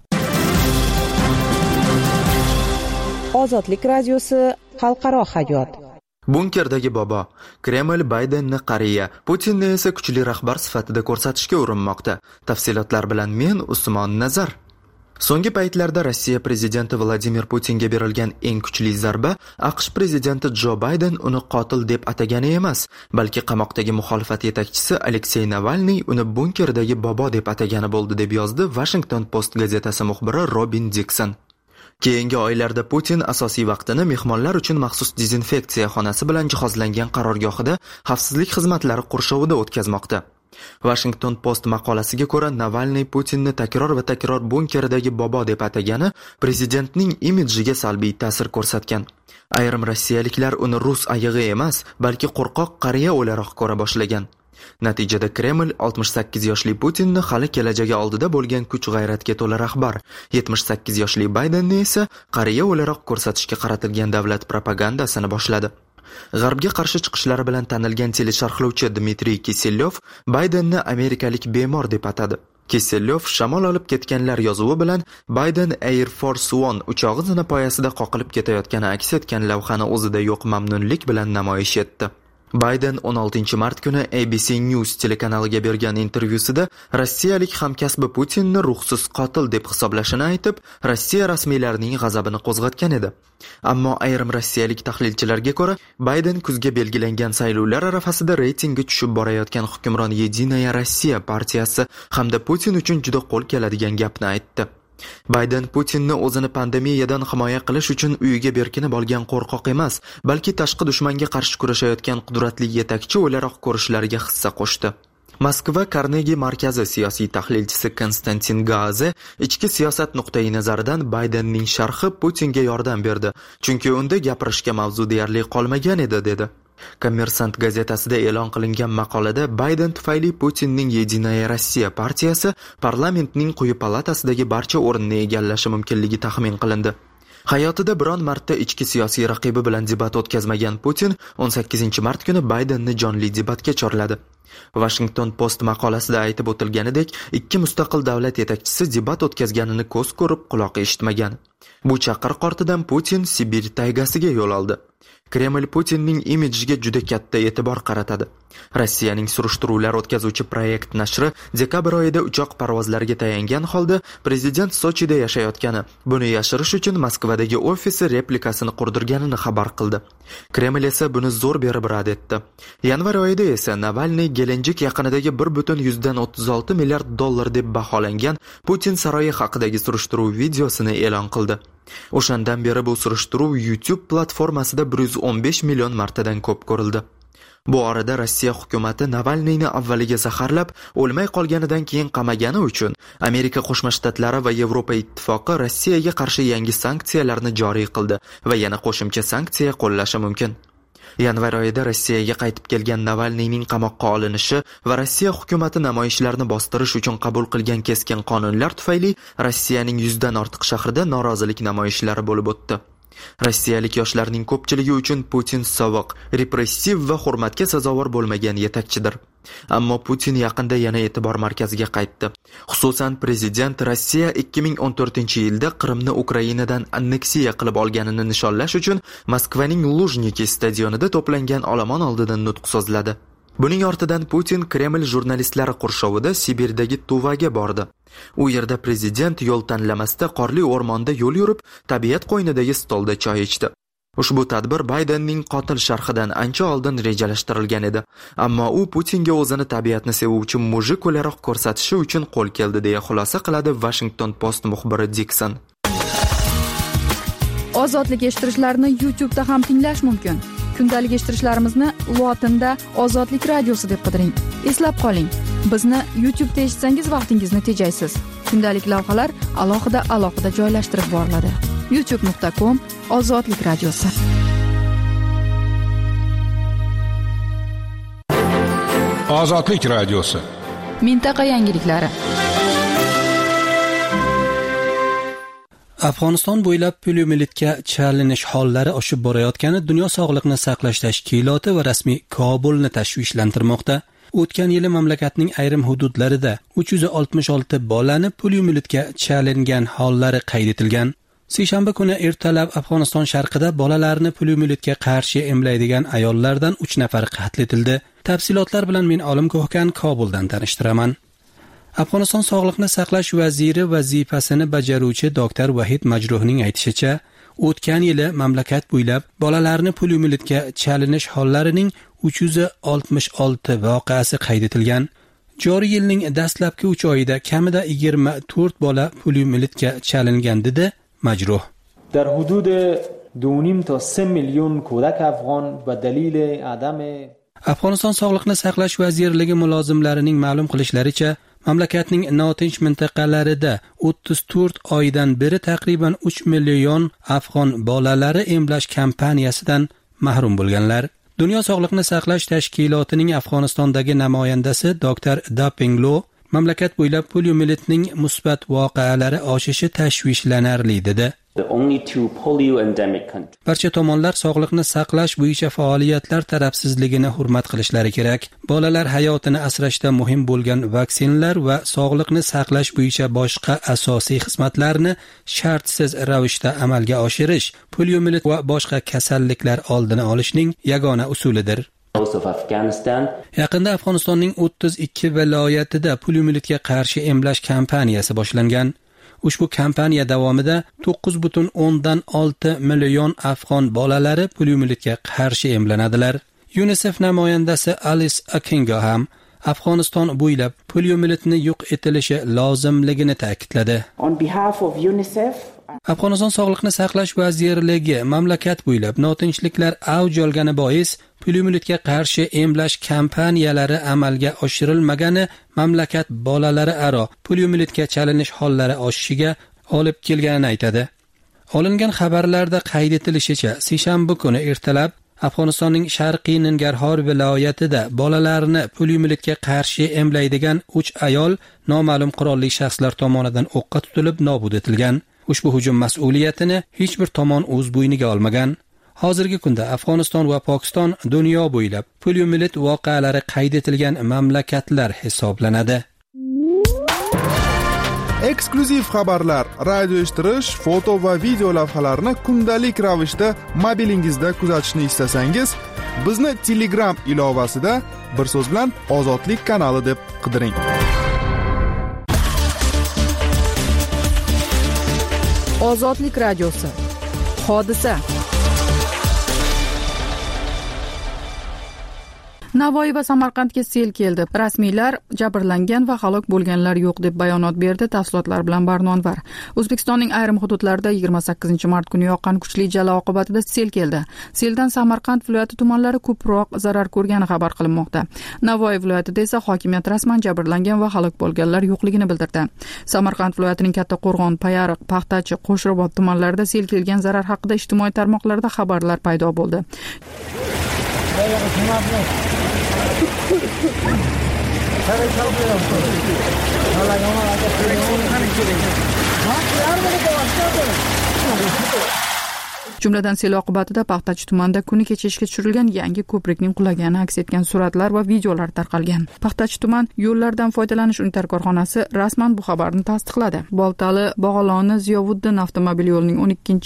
S15: Ozodlik radiosi, xalqaro hayot.
S16: Bunkerdagi bobo Kreml Baydenni qariya, Putinni esa kuchli rahbar sifatida ko'rsatishga urinmoqda. Tafsilotlar bilan men Usmon Nazar. So'nggi paytlarda Rossiya prezidenti Vladimir Putinga berilgan eng kuchli zarba AQSh prezidenti Jo Bayden uni qotil deb atagani emas, balki qamoqdagi muxolifat yetakchisi Aleksey Navalniy uni bunkerdagi bobo deb atagani bo'ldi, deb yozdi Washington Post gazetasi muxbiri Robin Dixon. Keyingi oylarda Putin asosiy vaqtini mehmonlar uchun maxsus dezinfeksiya xonasi bilan jihozlangan qarorgohida xavfsizlik xizmatlari qurshovida o'tkazmoqda. Washington Post maqolasiga ko'ra, Navalniy Putinni takror va takror bunkerdagi bobo deb atagani prezidentning imidjiga salbiy ta'sir ko'rsatgan. Ayrim rossiyaliklar uni rus ayig'i emas, balki qo'rqoq qariya o'laroq ko'ra boshlagan. Natijada Kreml 68 yoshli Putinni hali kelajagi oldida bo'lgan kuch-g'ayratga to'la rahbar, 78 yoshli Baydenni esa qariya o'laroq ko'rsatishga qaratilgan davlat propagandasini boshladi. G'arbga qarshi chiqishlari bilan tanilgan telesharhlovchi Dmitriy Kiselyov Baydenni amerikalik bemor deb atadi. Kiselyov shamol olib ketganlar yozuvi bilan Bayden Air Force One uchog'i zinapoyasida qoqilib ketayotgani aks etgan lavhani o'zida yo'q mamnunlik bilan namoyish etdi. Bayden 16 mart kuni ABC News telekanaliga bergan intervyusida rossiyalik hamkasbi Putinni ruhsiz qotil deb hisoblashini aytib, Rossiya rasmiylarining g'azabini qo'zg'atgan edi. Ammo ayrim rossiyalik tahlilchilarga ko'ra, Bayden kuzga belgilangan saylovlar arafasida reytingi tushib borayotgan hukmron Yedinaya Rossiya partiyasi hamda Putin uchun juda qo'l keladigan gapni aytdi. Bayden Putinni o'zini pandemiyadan himoya qilish uchun uyiga berkinib olgan qo'rqoq emas, balki tashqi dushmanga qarshi kurashayotgan qudratli yetakchi o'laroq ko'rishlariga hissa qo'shdi. Moskva Carnegie markazi siyosiy tahlilchisi Konstantin Gaze ichki siyosat nuqtai nazaridan Baydenning sharhi Putinga yordam berdi, chunki unda gapirishga mavzu deyarli qolmagan edi, dedi. Kommersant gazetasida e'lon qilingan maqolada Bayden tufayli Putinning Yedinaya Rossiya partiyasi parlamentning quyi palatasidagi barcha o'rinni egallashi mumkinligi taxmin qilindi. Hayotida biron marta ichki siyosiy raqibi bilan debat o'tkazmagan Putin 18-mart kuni Baydenni jonli debatga chorladi. Washington Post maqolasida aytib o'tilganidek, ikki mustaqil davlat yetakchisi debat o'tkazganini ko'z ko'rib, quloq eshitmagan. Bu chaqiriq ortidan Putin Sibir taygasiga yo'l oldi. Kreml Putinning imejiga juda katta e'tibor qaratadi. Rossiyaning surishtiruvlar o'tkazuvchi proyekt nashri dekabr oyida uchoq parvozlariga tayangan holda prezident Sochida yashayotgani, buni yashirish uchun Moskvadagi ofisi replikasini qurdirganini xabar qildi. Kreml esa buni zo'r berib rad etdi. Yanvar oyida esa Navalniy Gelenjik yaqinidagi 1,36 milliard dollar deb baholangan Putin saroyi haqidagi surishtiruv videosini e'lon qildi. O'shandan beri bu surishtiruv YouTube platformasida 115 million martadan ko'p ko'rildi. Bu orada Rossiya hukumati Navalniyni avvaliga zaharlab, o'lmay qolganidan keyin qamagani uchun Amerika Qo'shma Shtatlari va Yevropa Ittifoqi Rossiyaga qarshi yangi sanksiyalarni joriy qildi va yana qo'shimcha sanksiya qo'llashi mumkin. Yanvar oyida Rossiyaga qaytib kelgan Navalniyning qamoqqa olinishi va Rossiya hukumati namoyishlarni bostirish uchun qabul qilgan keskin qonunlar tufayli Rossiyaning 100 dan ortiq shahrida norozilik namoyishlari bo'lib o'tdi. Rossiyalik yoshlarning ko'pchiligi uchun Putin sovuq, repressiv va hurmatga sazovor bo'lmagan yetakchidir. Ammo Putin yaqinda yana e'tibor markaziga qaytdi. Xususan, prezident Rossiya 2014-yilda Qrimni Ukrainadan anneksiya qilib olganini nishonlash uchun Moskvaning Lujniki stadionida to'plangan olomon oldidan nutq so'zladi. Buning ortidan Putin Kreml jurnalistlari qurshovida Sibirdagi Tuvaga bordi. U yerda prezident yo'l tanlamasda qorli o'rmonda yo'l yurib, tabiat qo'ynidagi stolda choy ichdi. Ushbu tadbir Baydenning qotil sharhidan ancha oldin rejalashtirilgan edi, ammo u Putinga o'zini tabiatni sevuvchi mujik o'laroq ko'rsatishi uchun qo'l keldi, deya xulosa qiladi Washington Post muxbiri Dixon.
S4: Ozodlik eshittirishlarni YouTube'da ham tinglash mumkin. Kundalik eshittirishlarimizni lotinda Ozodlik radiosi deb qidiring. Eslab qoling, bizni YouTube'da eshitsangiz vaqtingizni tejaysiz. Kundalik lavhalar alohida joylashtirib boriladi. youtube.com Ozodlik radiosi.
S3: Ozodlik radiosi.
S4: Mintaqa yangiliklari.
S17: Afg'oniston bo'ylab poliomiyelitga chalinish hollari oshib borayotgani Dunyo sog'liqni saqlash tashkiloti va rasmiy Kobulni tashvishlantirmoqda. O'tgan yili mamlakatning ayrim hududlarida 366 bolani poliomiyelitga chalingan hollari qayd etilgan. Seshanba kuni ertalab Afg'oniston sharqida bolalarni poliomiyelitga qarshi emlaydigan ayollardan 3 nafar qatl etildi. Tafsilotlar bilan men Olim Ko'hkan Kobuldan tanishtiraman. Afg'oniston sog'liqni saqlash vaziri vazifasini bajaruvchi doktor Vahid Majruhning aytishicha, o'tgan yili mamlakat bo'ylab bolalarni poliomiyelitga chalinish hollarining 366 voqeasi qayd etilgan. Joriy yilning dastlabki 3 oyida kamida 24 bola poliomiyelitga chalingan, dedi Majruh.
S18: در حدود 2.5 تا 3 میلیون کودک افغان به دلیل عدم
S17: Afg'oniston sog'liqni saqlash vazirligi mulozimlarining ma'lum qilishlaricha, mamlakatning notinch mintaqalarida 34 oydan beri taqriban 3 million afg'on bolalari emlash kampaniyasidan mahrum bo'lganlar. Dunyo sog'liqni saqlash tashkilotining Afg'onistondagi namoyandasi Dr. Dapinglo mamlakat bo'ylab poliomiyelitning musbat voqealari oshishi tashvishlanarli dedi. Barcha tomonlar sog'liqni saqlash bo'yicha faoliyatlar tarafsizligini hurmat qilishlari kerak. Bolalar hayotini asrashda muhim bo'lgan vaksinalar va sog'liqni saqlash bo'yicha boshqa asosiy xizmatlarni shartsiz ravishda amalga oshirish poliomiyelit va boshqa kasalliklar oldini olishning yagona usulidir. Yaqinda Afg'onistonning 32 viloyatida poliomiyelitga qarshi emlash kampaniyasi boshlangan. Ushbu kampaniya davomida 9,6 million afg'on bolalari poliomiyelitga qarshi emlanadilar. UNICEF namoyandasi Alice Akingo ham Afg'oniston bo'ylab poliomiyelitni yo'q etilishi lozimligini ta'kidladi.
S19: On behalf of UNICEF,
S17: Afg'oniston Sog'liqni saqlash vazirligi mamlakat bo'ylab notinchliklar avj olgani bois poliomiyelitga qarshi emlash kampaniyalari amalga oshirilmagani mamlakat bolalari aro poliomiyelitga chalinish hollari oshishiga olib kelganini aytadi. Olingan xabarlarda qayd etilishicha, seshanba kuni ertalab Afg'onistonning Sharqiy Nangarhor viloyatida bolalarni poliomiyelitga qarshi emlaydigan 3 ayol noma'lum qurolli shaxslar tomonidan o'qqa tutilib nobud etilgan. Ushbu hujum mas'uliyatini hech bir tomon o'z bo'yniga olmagan. Hozirgi kunda Afg'oniston va Pokiston dunyo bo'ylab poliomiyelit voqealari qayd etilgan mamlakatlar hisoblanadi.
S6: Eksklyuziv xabarlar, radio eshittirish, foto va video lavhalarni kundalik ravishda mobilingizda kuzatishni istasangiz, bizni Telegram ilovasida bir so'z bilan Ozodlik kanali deb qidiring.
S4: Ozodlik radiosi. Hodisa. Navoiy va Samarqandga sel keldi. Rasmiylar jabrlangan va halok bo'lganlar yo'q deb bayonot berdi. Tafsilotlar bilan Barnonvar. O'zbekistonning ayrim hududlarida 28-mart kuni yoqqan kuchli jala oqibatida sel keldi. Seldan Samarqand viloyati tumanlari ko'proq zarar ko'rgani xabar qilinmoqda. Navoiy viloyatida esa hokimiyat rasman jabrlangan va halok bo'lganlar yo'qligini bildirdi. Samarqand viloyatining Kattaqo'rg'on, Payariq, Paxtachi, Qo'shrobod tumanlarida sel kelgan zarar haqida ijtimoiy tarmoqlarda xabarlar paydo bo'ldi. Jumladan sel oqibatida Paxtachi tumanida kuni kecha ishga tushirilgan yangi ko'prikning qulagani aks etgan suratlar va videolar tarqalgan. Paxtachi tuman yo'llardan foydalanish unitar korxonasi rasman bu xabarni tasdiqladi. Boltali Bog'oloni Ziyovuddin avtomobil yo'lining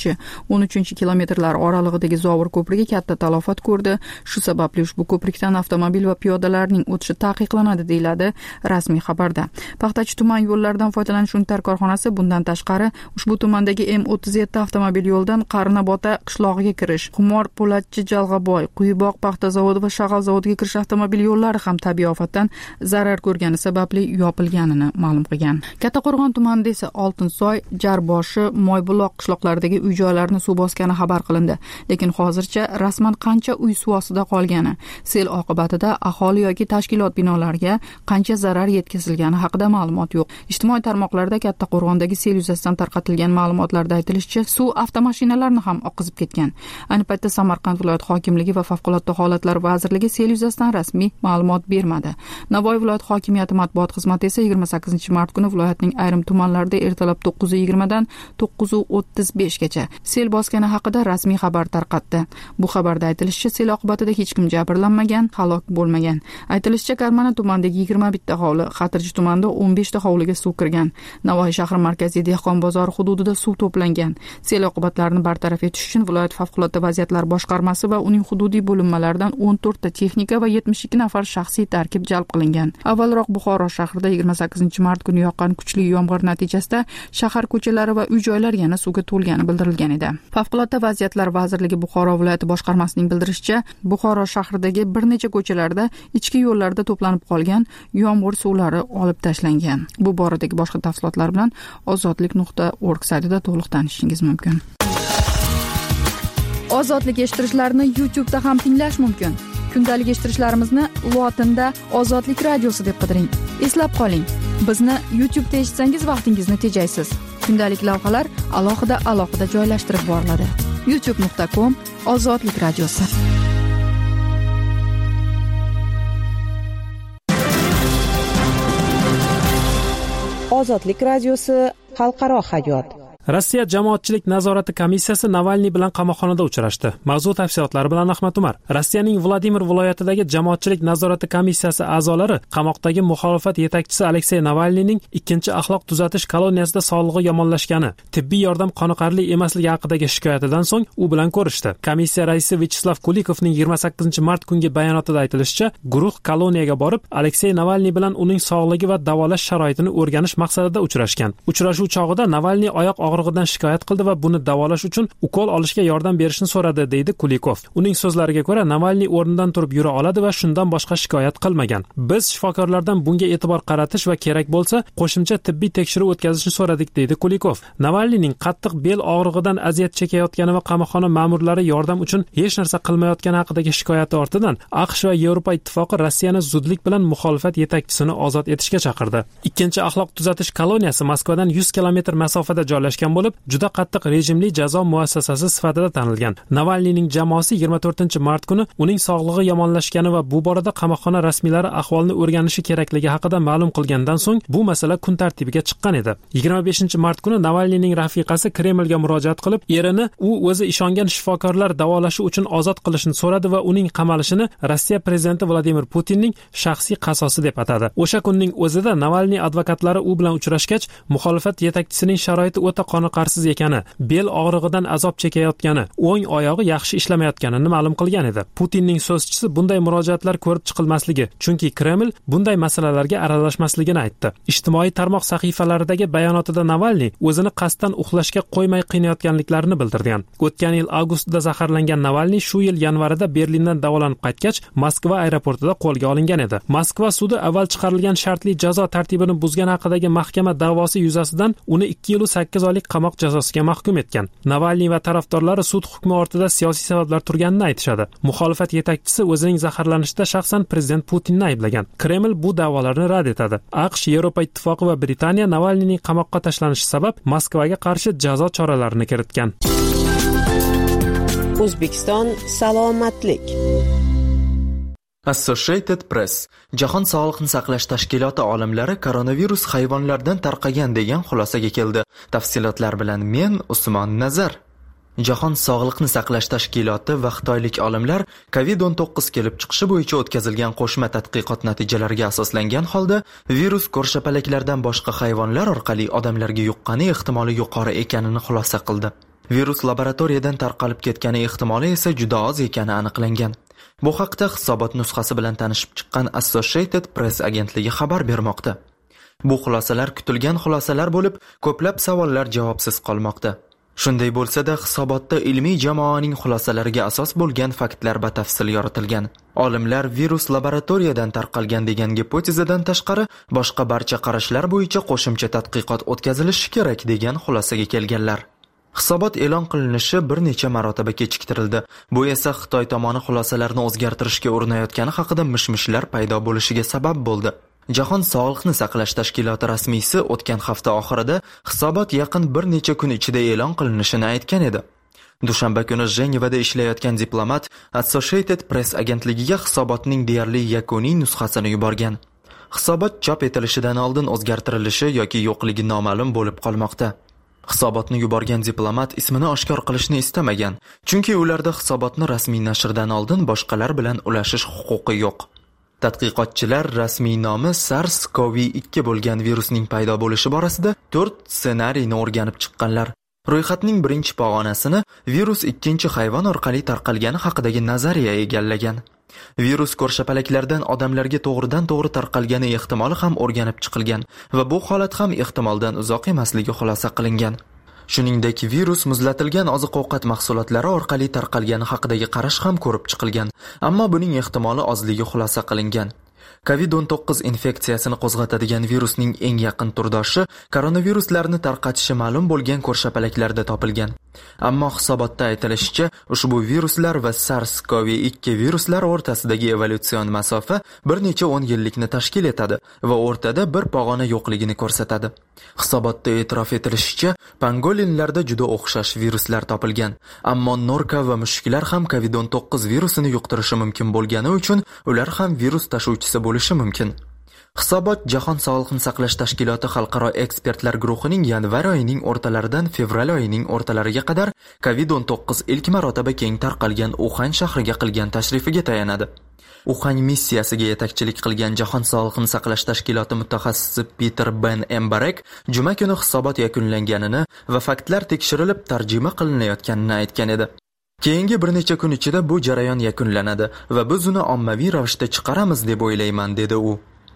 S4: 12-13 kilometrlar oralig'idagi Zovur ko'prigi katta talafot ko'rdi. Shu sababli ushbu ko'prikdan avtomobil va piyodalarning o'tishi taqiqlanadi deyiladi rasmiy xabarda. Paxtachi tuman yo'llardan foydalanish unitar korxonasi bundan tashqari ushbu tumandagi M37 avtomobil yo'ldan Qarnabot qishlog'iga kirish, Xumor, Po'latchi, Jalg'aboy, Quyiboq paxta zavodi va Shag'al zavodiga kirish avtomobil yo'llari ham tabiiy ofatdan zarar ko'rgani sababli yopilganini ma'lum qilgan. Kattaqo'rg'on tumanida esa Oltinsoy, Jarboshi, Moybuloq qishloqlaridagi uy-joylarni suv bosgani xabar qilindi. Lekin hozircha rasman qancha uy suv ostida qolgani, sel oqibatida aholi yoki tashkilot binolariga qancha zarar yetkazilgani haqida ma'lumot yo'q. Ijtimoiy tarmoqlarda Kattaqo'rg'ondagi sel yuzasidan tarqatilgan ma'lumotlarda aytilishicha, suv avtomashinalarni ham oqizib ketgan. Ayni paytda Samarqand viloyat hokimligi va favqulodda holatlar vazirligi sel yuzasidan rasmiy ma'lumot bermadi. Navoiy viloyat hokimiyati matbuot xizmati esa 28-mart kuni viloyatning ayrim tumanlarida ertalab 9:20 dan 9:35 gacha sel bosgani haqida rasmiy xabar tarqatdi. Bu xabarda aytilishicha, sel oqibatida hech kim jabrlanmagan, halok bo'lmagan. Aytilishicha, Karmana tumanidagi 21 ta hovli, Xatirchi tumanida 15 ta hovliga suv kirgan. Navoiy shahri markaziy dehqon bozori hududida suv to'plangan. Sel oqibatlarini bartaraf etish uchun viloyat favqulodda vaziyatlar boshqarmasi va uning hududiy bo'linmalaridan 14 ta texnika va 72 nafar shaxsiy tarkib jalb qilingan. Avvalroq Buxoro shahrida 28-mart kuni yoqqan kuchli yomg'ir natijasida shahar ko'chalari va uy-joylar yana suvga to'lgani bildirilgan edi. Favqulodda vaziyatlar vazirligi Buxoro viloyati boshqarmasining bildirishicha, Buxoro shahridagi bir necha ko'chalarda ichki yo'llarda to'planib qolgan yomg'ir suvlari olib tashlangan. Bu boradagi boshqa tafsilotlar bilan ozodlik.org saytida to'liq tanishishingiz mumkin. Ozodlik eshittirishlarni YouTube'da ham tinglash mumkin. Kundalik eshittirishlarimizni lotinda Ozodlik radiosi deb qidiring. Eslab qoling, bizni YouTube'da eshitsangiz vaqtingizni tejaysiz. Kundalik lavhalar alohida joylashtirib boriladi. youtube.com/Ozodlik radiosi.
S15: Ozodlik radiosi xalqaro hayot.
S5: Rossiya jamoatchilik nazorati komissiyasi Navalniy bilan qamoqxonada uchrashdi. Mavzu tafsilotlari bilan Ahmad Umar. Rossiyaning Vladimir viloyatidagi jamoatchilik nazorati komissiyasi a'zolari qamoqdagi muxolifat yetakchisi Aleksey Navalniyning ikkinchi axloq tuzatish koloniyasida sog'lig'i yomonlashgani, tibbiy yordam qoniqarli emasligi haqidagi shikoyatidan so'ng u bilan ko'rishdi. Komissiya raisi Vyacheslav Kulikovning 28-mart kungi bayonotida aytilishicha, guruh koloniyaga borib, Aleksey Navalniy bilan uning sog'lig'i va davolash sharoitini o'rganish maqsadida uchrashgan. Uchrashuv chog'ida Navalniy oyoq og'rig'idan shikoyat qildi va buni davolash uchun ukol olishga yordam berishni so'radi, deydi Kulikov. Uning so'zlariga ko'ra, Navalniy o'rnidan turib yura oladi va shundan boshqa shikoyat qilmagan. Biz shifokorlardan bunga e'tibor qaratish va kerak bo'lsa qo'shimcha tibbiy tekshiruv o'tkazishni so'radik, deydi Kulikov. Navalniyning qattiq bel og'rig'idan aziyat chekayotgani va qamoqxona ma'murlari yordam uchun hech narsa qilmayotgani haqidagi shikoyati ortidan AQSh va Yevropa ittifoqi Rossiyani zudlik bilan muxolifat yetakchisini ozod etishga chaqirdi. Ikkinchi axloq tuzatish koloniyasi Moskvadan 100 kilometr masofada joylashgan bo'lib, juda qattiq rejimli jazo muassasasi sifatida tanilgan. Navalniyning jamoasi 24-mart kuni uning sog'lig'i yomonlashgani va bu borada qamoqxona rasmiylari ahvolni o'rganishi kerakligi haqida ma'lum qilgandan so'ng bu masala kun tartibiga chiqqan edi. 25-mart kuni Navalniyning rafiqasi Kremlga murojaat qilib, erini u o'zi ishongan shifokorlar davolashi uchun ozod qilishni so'radi va uning qamalishini Rossiya prezidenti Vladimir Putinning shaxsiy qasosi deb atadi. O'sha kunning o'zida Navalniy advokatlari u bilan uchrashgach, muxolifat yetakchisining sharoiti o'ta qoniqarsiz ekani, bel og'rig'idan azob chekayotgani, o'ng oyog'i yaxshi ishlamayotganini ma'lum qilgan edi. Putinning so'zchisi bunday murojaatlar ko'rib chiqilmasligi, chunki Kreml bunday masalalarga aralashmasligini aytdi. Ijtimoiy tarmoq sahifalaridagi bayonotida Navalniy o'zini qasddan uxlashga qo'ymay qiynayotganliklarini bildirgan. O'tgan yil avgustda zaharlangan Navalniy shu yil yanvarida Berlindan davolanib qaytgach, Moskva aeroportida qo'lga olingan edi. Moskva sudi avval chiqarilgan shartli jazo tartibini buzgan haqidagi mahkama da'vosi yuzasidan uni 2 yil 8 oylik qamoq jazosiga mahkum etgan. Navalniy va tarafdorlari sud hukmi ortida siyosiy sabablar turganini aytishadi. Muxolifat yetakchisi o'zining zaharlanishida shaxsan prezident Putinni ayblagan. Kreml bu da'volarni rad etadi. AQSh, Yevropa ittifoqi va Britaniya Navalniyning qamoqqa tashlanishi sabab Moskvaga qarshi jazo choralarini kiritgan.
S15: O'zbekiston salomatlik.
S16: Associated Press Jahon sog'liqni saqlash tashkiloti olimlari koronavirus hayvonlardan tarqagan degan xulosaga keldi. Tafsilotlar bilan men Usmon Nazar. Jahon sog'liqni saqlash tashkiloti va xitoylik olimlar COVID-19 kelib chiqishi bo'yicha o'tkazilgan qo'shma tadqiqot natijalariga asoslangan holda virus ko'rshapalaklardan boshqa hayvonlar orqali odamlarga yuqqani ehtimoli yuqori ekanini xulosa qildi. Virus laboratoriyadan tarqalib ketgani ehtimoli esa juda oz ekani aniqlangan. Bu haqda hisobot nusxasi bilan tanishib chiqqan Associated Press agentligi xabar bermoqda. Bu xulosalar kutilgan xulosalar bo'lib, ko'plab savollar javobsiz qolmoqda. Shunday bo'lsa-da, hisobotda ilmiy jamoaning xulosalariga asos bo'lgan faktlar batafsil yoritilgan. Olimlar virus laboratoriyadan tarqalgan degan gipotezadan tashqari boshqa barcha qarashlar bo'yicha qo'shimcha tadqiqot o'tkazilishi kerak degan xulosaga kelganlar. Hisobot e'lon qilinishi bir necha marotaba kechiktirildi. Bu esa Xitoy tomoni xulosalarni o'zgartirishga urinayotgani haqida mish-mishlar paydo bo'lishiga sabab bo'ldi. Jahon sog'liqni saqlash tashkiloti rasmiysi o'tgan hafta oxirida hisobot yaqin bir necha kun ichida e'lon qilinishini aytgan edi. Dushanba kuni Jenevada ishlayotgan diplomat Associated Press agentligiga hisobotning deyarli yakuniy nusxasini yuborgan. Hisobot chop etilishidan oldin o'zgartirilishi yoki yo'qligi noma'lum bo'lib qolmoqda. Hisobotni yuborgan diplomat ismini oshkor qilishni istamagan, chunki ularda hisobotni rasmiy nashrdan oldin boshqalar bilan ulashish huquqi yo'q. Tadqiqotchilar rasmiy nomi SARS-CoV-2 bo'lgan virusning paydo bo'lishi borasida 4 ssenariyni o'rganib chiqqanlar. Ro'yxatning birinchi pog'onasini virus ikkinchi hayvon orqali tarqalgani haqidagi nazariya egallagan. Virus ko'rshapalaklardan odamlarga to'g'ridan-to'g'ri tarqalgani ehtimoli ham o'rganib chiqilgan va bu holat ham ehtimoldan uzoq emasligi xulosa qilingan. Shuningdek, virus muzlatilgan oziq-ovqat mahsulotlari orqali tarqalgani haqidagi qarash ham ko'rib chiqilgan, ammo buning ehtimoli ozligi xulosa qilingan. COVID-19 infeksiyasini qo'zg'atadigan virusning eng yaqin turdoshi koronaviruslarni tarqatishi ma'lum bo'lgan ko'rshapalaklarda topilgan. Ammo hisobotda aytilishicha, ushbu viruslar va SARS-CoV-2 viruslar o'rtasidagi evolyutsion masofa bir necha 10 yillikni tashkil etadi va o'rtada bir pog'ona yo'qligini ko'rsatadi. Hisobotda e'tirof etilishicha, pangolinlarda juda o'xshash viruslar topilgan, ammo norka va mushuklar ham COVID-19 virusini yuqtirishi mumkin bo'lgani uchun ular ham virus tashuvchisi bo'lishi mumkin. Hisobot Jahon sog'liqni saqlash tashkiloti xalqaro ekspertlar guruhining yanvar oyining o'rtalaridan fevral oyining o'rtalariga qadar COVID-19 ilk marotaba keng tarqalgan Uxan shahriga qilgan tashrifiga tayanadi. Uxan missiyasiga yetakchilik qilgan Jahon sog'liqni saqlash tashkiloti mutaxassisi Peter Ben Embarek juma kuni hisobot yakunlanganini va faktlar tekshirilib tarjima qilinayotganini aytgan edi. Keyingi bir necha kun ichida bu jarayon yakunlanadi va biz uni ommaviy ravishda chiqaramiz deb o'ylayman, dedi u.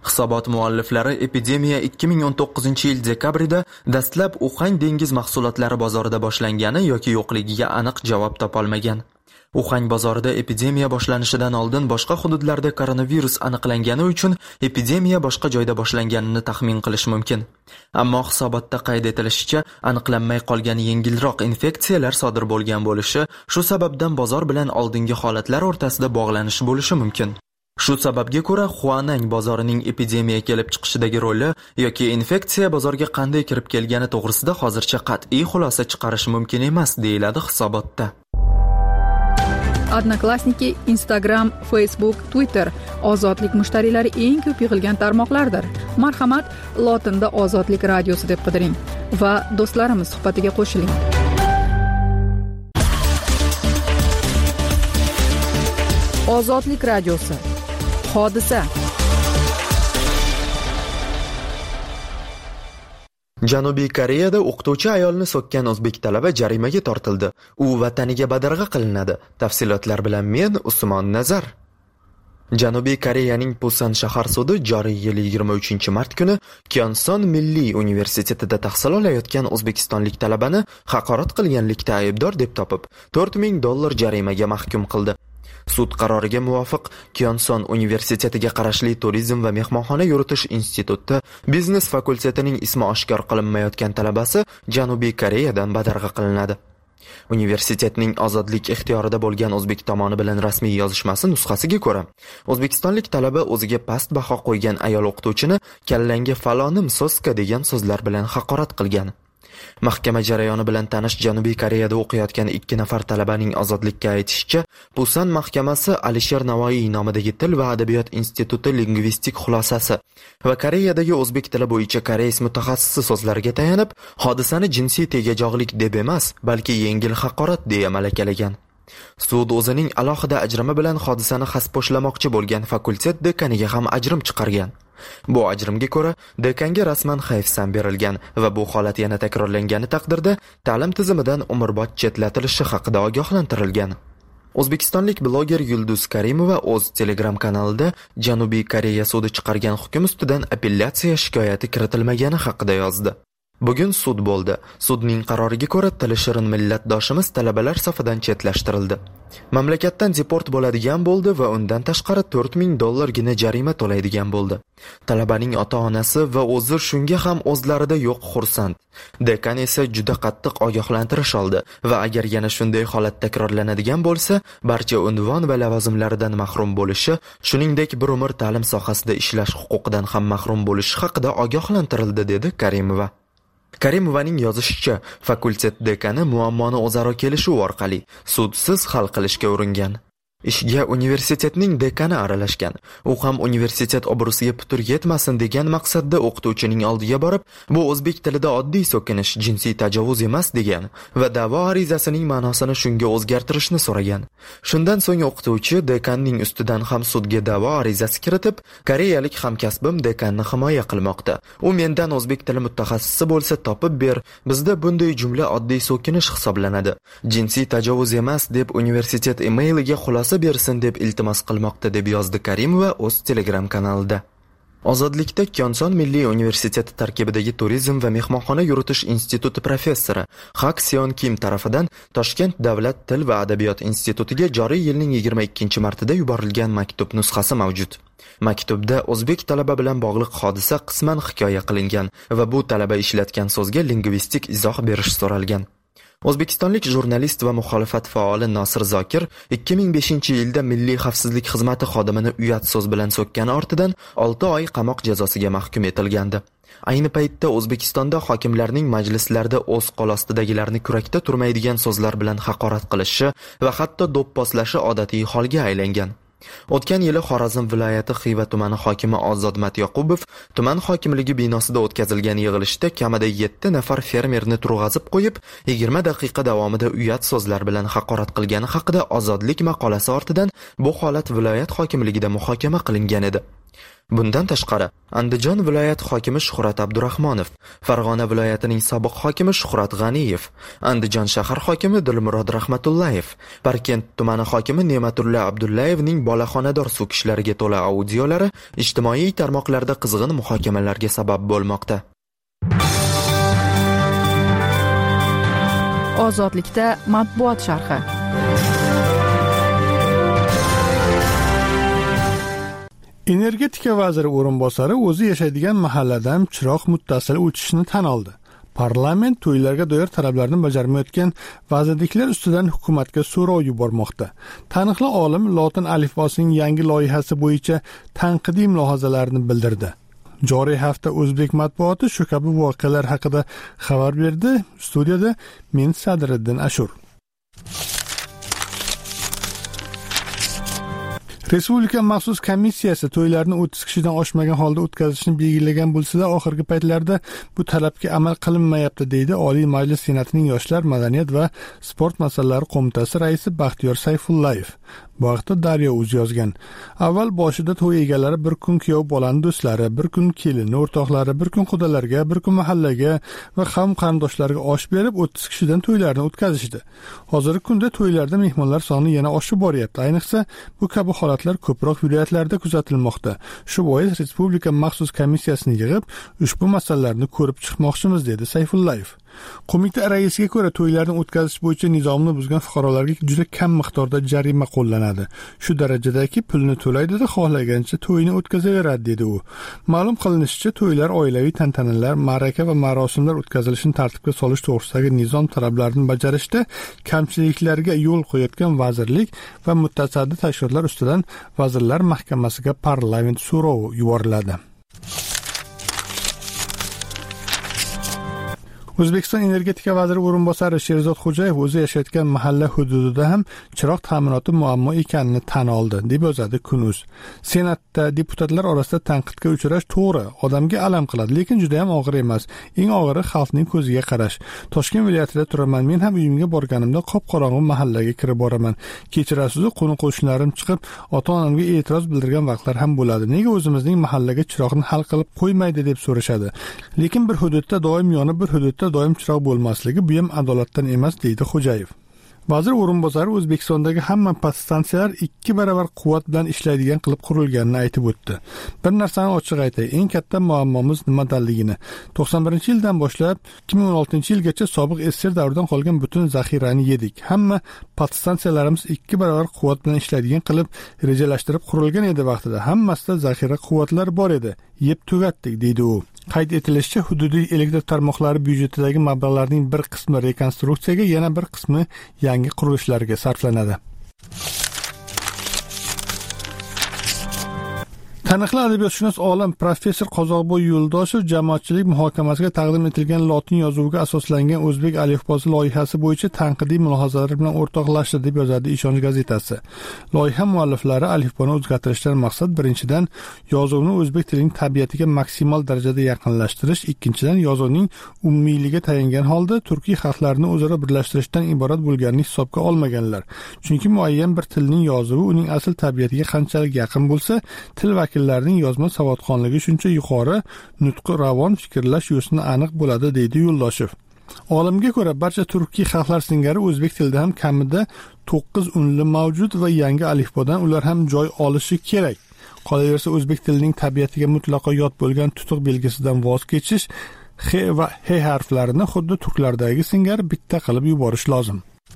S16: Hisobot mualliflari epidemiya 2019-yil dekabrida dastlab Uxan dengiz mahsulotlari bozorida boshlangani yoki yo'qligiga aniq javob topolmagan. Uxan bozorida epidemiya boshlanishidan oldin boshqa hududlarda koronavirus aniqlangani uchun epidemiya boshqa joyda boshlanganini taxmin qilish mumkin. Ammo hisobotda qayd etilishicha, aniqlanmay qolgan yengilroq infeksiyalar sodir bo'lgan bo'lishi, shu sababdan bozor bilan oldingi holatlar o'rtasida bog'lanish bo'lishi mumkin. Shu sababga ko'ra Huanang bozorining epidemiya kelib chiqishidagi roli yoki infeksiya bozorga qanday kirib kelgani to'g'risida hozircha qat'iy xulosa chiqarish mumkin emas, deyiladi hisobotda.
S4: Odnoklassniki, Instagram, Facebook, Twitter ozodlik mushtariylari eng ko'p yig'ilgan tarmoqlardir. Marhamat, lotinda Ozodlik radiosi deb qidiring va do'stlarimiz suhbatiga qo'shiling. Ozodlik radiosi. Hodisa.
S16: Janubiy Koreyada o'qituvchi ayolni so'kkan o'zbek talaba jarimaga tortildi. U vataniga badarg'a qilinadi. Tafsilotlar bilan men Usmon Nazar. Janubiy Koreyaning Pusan shahar sudi joriy yil 23-mart kuni Kyonson Milliy universitetida tahsil olayotgan o'zbekistonlik talabani haqorat qilganlikda aybdor deb topib, $4000 jarimaga mahkum qildi. Sud qaroriga muvofiq Kyonson universitetiga qarashli Turizm va mehmonxona yuritish instituti biznes fakultetining ismi oshkor qilinmayotgan talabasi Janubiy Koreyadan badarg'a qilinadi. Universitetning ozodlik ixtiyorida bo'lgan o'zbek tomoni bilan rasmiy yozishmasi nusxasiga ko'ra, o'zbekistonlik talaba o'ziga past baho qo'ygan ayol o'qituvchini "kallanga falonim so'ska" degan so'zlar bilan haqorat qilgan. Mahkama jarayoni bilan tanish Janubiy Koreyada o'qiyotgan 2 nafar talabaning ozodlikka aytishicha, Pusan mahkamasi Alisher Navoiy nomidagi Til va adabiyot instituti lingvistik xulosasi va Koreyadagi o'zbek tili bo'yicha koreys mutaxassisi so'zlariga tayanib, hodisani jinsiy tegajog'lik deb emas, balki yengil haqorat deya malakalagan. Sud o'zining alohida ajrimi bilan hodisani xaspo'shlamoqchi bo'lgan fakultet dekaniga ham ajrim chiqargan. Bu ajrimga ko'ra dekanga rasman hayfsan berilgan va bu holat yana takrorlangani taqdirda ta'lim tizimidan umrbod chetlatilishi haqida ogohlantirilgan. O'zbekistonlik bloger Yulduz Karimova o'z Telegram kanalida Janubiy Koreya sudi chiqargan hukm ustidan apellyatsiya shikoyati kiritilmagani haqida yozdi. Bugun sud bo'ldi. Sudning qaroriga ko'ra tili shirin millatdoshimiz talabalar safidan chetlashtirildi. Mamlakatdan deport bo'ladigan bo'ldi va undan tashqari $4000 gina jarima to'laydigan bo'ldi. Talabaning ota-onasi va o'zi shunga ham o'zlarida yo'q xursand. Dekan esa juda qattiq ogohlantirish oldi va agar yana shunday holat takrorlanadigan bo'lsa, barcha unvon va lavozimlaridan mahrum bo'lishi, shuningdek bir umr ta'lim sohasida ishlash huquqidan ham mahrum bo'lishi haqida ogohlantirildi, dedi Karimova. Karimovaning yozishicha, fakultet dekani muammoni o'zaro kelishuv orqali sudsiz hal qilishga uringan. Ishga universitetning dekani aralashgan. U ham universitet obro'siga putur yetmasin degan maqsadda o'qituvchining oldiga borib, bu o'zbek tilida oddiy so'kinish, jinsiy tajovuz emas degan va da'vo arizasining ma'nosini shunga o'zgartirishni so'ragan. Shundan so'ng o'qituvchi dekanning ustidan ham sudga da'vo arizasi kiritib, koreyalik hamkasbim dekanni himoya qilmoqda. U mendan o'zbek tili mutaxassisi bo'lsa topib ber. Bizda bunday jumla oddiy so'kinish hisoblanadi. Jinsiy tajovuz emas deb universitet emailiga xulosa bersin deb iltimos qilmoqda, deb yozdi Karimova o'z Telegram kanalida. Ozodlikda Kyonson Milliy universiteti tarkibidagi Turizm va mehmonxona yuritish instituti professori Hak Seon Kim tarafidan Toshkent davlat til va adabiyot institutiga joriy yilning 22-martida yuborilgan maktub nusxasi mavjud. Maktubda o'zbek talaba bilan bog'liq hodisa qisman hikoya qilingan va bu talaba ishlatgan so'zga lingvistik izoh berish so'ralgan. O'zbekistonlik jurnalist va muxolifat faoli Nosir Zokir 2005-yilda Milliy xavfsizlik xizmati xodimini uyat so'z bilan so'kkani ortidan 6 oy qamoq jazosiga mahkum etilgandi. Ayni paytda O'zbekistonda hokimlarning majlislarda o'z qo'l ostidagilarni kurakda turmaydigan so'zlar bilan haqorat qilishi va hatto do'pposlashi odatiy holga aylangan. O'tgan yili Xorazm viloyati Xiva tumani hokimi Ozod Matyoqubov tuman hokimligi binosida o'tkazilgan yig'ilishda kamida 7 nafar fermerni turg'azib qo'yib, 20 daqiqa davomida uyat so'zlar bilan haqorat qilgani haqida Ozodlik maqolasi ortidan bu holat viloyat hokimligida muhokama qilingan edi. Bundan tashqari, Andijon viloyati hokimi Shuhrat Abdurahmonov, Farg'ona viloyatining sobiq hokimi Shuhrat G'aniyev, Andijon shahar hokimi Dilmurod Rahmatullayev, Parkent tumani hokimi Ne'matulla Abdullayevning bolaxonador so'kishlariga to'la audiolari ijtimoiy tarmoqlarda qizg'in muhokamalarga sabab bo'lmoqda.
S4: Ozodlikda matbuot sharhi.
S1: Energetika vaziri o'rinbosari o'zi yashaydigan mahalladan chiroq muttasil o'chishini tan oldi. Parlament to'ylarga doir talablarni bajarmayotgan vazirliklar ustidan hukumatga so'rov yubormoqda. Taniqli olim lotin alifbosining yangi loyihasi bo'yicha tanqidiy mulohazalarini bildirdi. Joriy hafta o'zbek matbuoti shu kabi voqealar haqida xabar berdi. Studiyada men Sadriddin Ashur. Respublika maxsus komissiyasi to'ylarni 30 kishidan oshmagan holda o'tkazishni belgilagan bo'lsa-da, oxirgi paytlarda bu talabga amal qilinmayapti, deydi Oliy Majlis Senatining Yoshlar, madaniyat va sport masalalari qo'mitasi raisi Baxtiyor Sayfullayev. Bu haqda Daryo.uz yozgan. Avval boshida to'y egalari bir kun kuyov bolani do'stlari, bir kun kelin o'rtoqlari, bir kun qudalarga, bir kun mahallaga va qavm qarindoshlarga osh berib 30 kishidan to'ylarni o'tkazishdi. Hozirgi kunda to'ylarda mehmonlar soni yana oshib boryapti. Ayniqsa bu kabi holatlar ko'proq viloyatlarda kuzatilmoqda. Shu bois Respublika maxsus komissiyasini yig'ib, ushbu masalalarni ko'rib chiqmoqchimiz, dedi Sayfullayev. Qo'mita raisiga ko'ra, to'ylarni o'tkazish bo'yicha nizomni buzgan fuqarolarga juda kam miqdorda jarima qo'llanadi. Shu darajadagi pulni to'laydi-da, xohlagancha to'yni o'tkazaveradi, dedi u. Ma'lum qilinishicha, to'ylar, oilaviy tantanalar, ma'raka va marosimlar o'tkazilishini tartibga solish to'g'risidagi nizom talablarini bajarishda kamchiliklarga yo'l qo'yayotgan vazirlik va mutasaddi tashkilotlar ustidan Vazirlar Mahkamasiga parlament so'rovi yuboriladi. O'zbekiston energetika vaziri o'rinbosari Sherzod Xo'jayev o'zi yashayotgan mahalla hududida ham chiroq ta'minoti muammo ekanini tan oldi, deb yozadi Kun.uz. Senatda deputatlar orasida tanqidga uchrash to'g'ri, odamga alam qiladi, lekin juda ham og'ir emas. Eng og'iri xalqning ko'ziga qarash. Toshkent viloyatida turaman, men ham uyimga borganimda qop-qorong'u mahallaga kirib boraman. Kechirasiz, qo'ni-qo'shnilarim chiqib, ota-onamga e'tiroz bildirgan vaqtlar ham bo'ladi. Nega o'zimizning mahallaga chiroqni hal qilib qo'ymaydi deb so'rashadi. Lekin bir hududda doim yonib, bir hududda doim chiroq bo'lmasligi bu ham adolatdan emas, deydi Xo'jayev. Vazir o'rinbosari O'zbekistondagi hamma podstansiyalar 2 barobar quvvat bilan ishlaydigan qilib qurilganini aytib o'tdi. Bir narsani ochiq aytay, eng katta muammomiz nimadanligini. 91-yildan boshlab 2016-yilgacha sobiq SSR davridan qolgan butun zaxirani yedik. Hamma podstansiyalarimiz 2 barobar quvvat bilan ishlaydigan qilib rejalashtirib qurilgan edi vaqtida. Hammasida zaxira quvvatlar bor edi. Yeb tugatdik, deydi u. Qayd etilishicha, hududiy elektr tarmoqlari byudjetidagi mablag'larning bir qismi rekonstruksiyaga, yana bir qismi yangi qurilishlarga sarflanadi. Taniqli adabiyotshunos olim professor Qozoqboy Yo'ldoshev jamoatchilik muhokamasiga taqdim etilgan lotin yozuviga asoslangan o'zbek alifbosi loyihasi bo'yicha tanqidiy mulohazalar bilan o'rtoqlashdi, deb yozadi Ishonch gazetasi. Loyiha mualliflari alifboni o'zgartirishdan maqsad birinchidan yozuvni o'zbek tilining tabiatiga maksimal darajada yaqinlashtirish, ikkinchidan yozuvning umumiyligi tayangan holda turkiy xalqlarni o'zaro birlashtirishdan iborat bo'lganini hisobga olmaganlar. Chunki muayyan bir tilning yozuvi uning asl tabiatiga qanchalik yaqin bo'lsa, til vakillarining yozma savodxonligi shuncha yuqori, nutqi ravon, fikrlash yo'sini aniq bo'ladi, deydi Yo'ldoshev. Olimga ko'ra, barcha turkiy xalqlar singari o'zbek tilida ham kamida 9 unli mavjud va yangi alifbodan ular ham joy olishi kerak. Qolaversa, o'zbek tilining tabiatiga mutlaqo yot bo'lgan tutuq belgisidan voz kechish, x va h harflarini xuddi turklardagi singari bitta qilib yuborish lozim.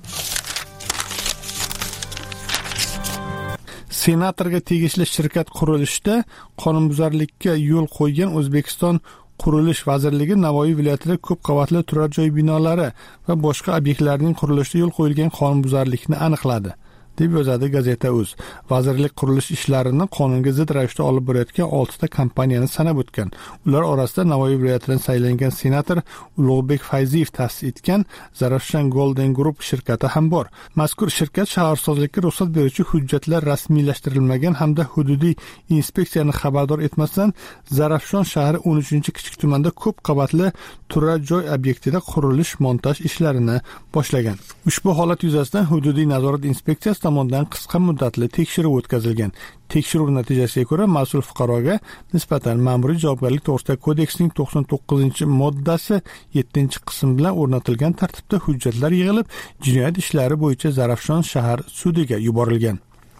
S1: Senatorga tegishli shirkat qurilishida qonunbuzarlikka yo'l qo'ygan O'zbekiston Qurilish vazirligi Navoiy viloyatida ko'p qavatli turar joy binolari va boshqa obyektlarning qurilishida yo'l qo'yilgan qonunbuzarlikni aniqladi, deb yozadi Gazeta.uz. Vazirlik qurilish ishlarini qonunga zid ravishda olib borayotgan 6 ta kompaniyani sanab o'tgan. Ular orasida Navoiy viloyatidan saylangan senator Ulug'bek Fayziyev ta'sis etgan Zarafshan Golden Group shirkati ham bor. Mazkur shirkat shaharsozlikka ruxsat beruvchi hujjatlar rasmiylashtirilmagan hamda hududiy inspeksiyani xabardor etmasdan Zarafshon shahri 13-kichik tumanda ko'p qavatli turar joy obyektida qurilish montaj ishlarini boshlagan. Ushbu holat yuzasidan hududiy nazorat inspeksiyasi tomonidan qisqa muddatli tekshiruv o'tkazilgan. Tekshiruv natijasiga ko'ra mas'ul fuqaroga nisbatan ma'muriy javobgarlik to'g'risida kodeksning 99-moddasi 7-qism bilan o'rnatilgan tartibda hujjatlar yig'ilib, jinoyat ishlari bo'yicha Zarafshon shahar sudiga yuborilgan.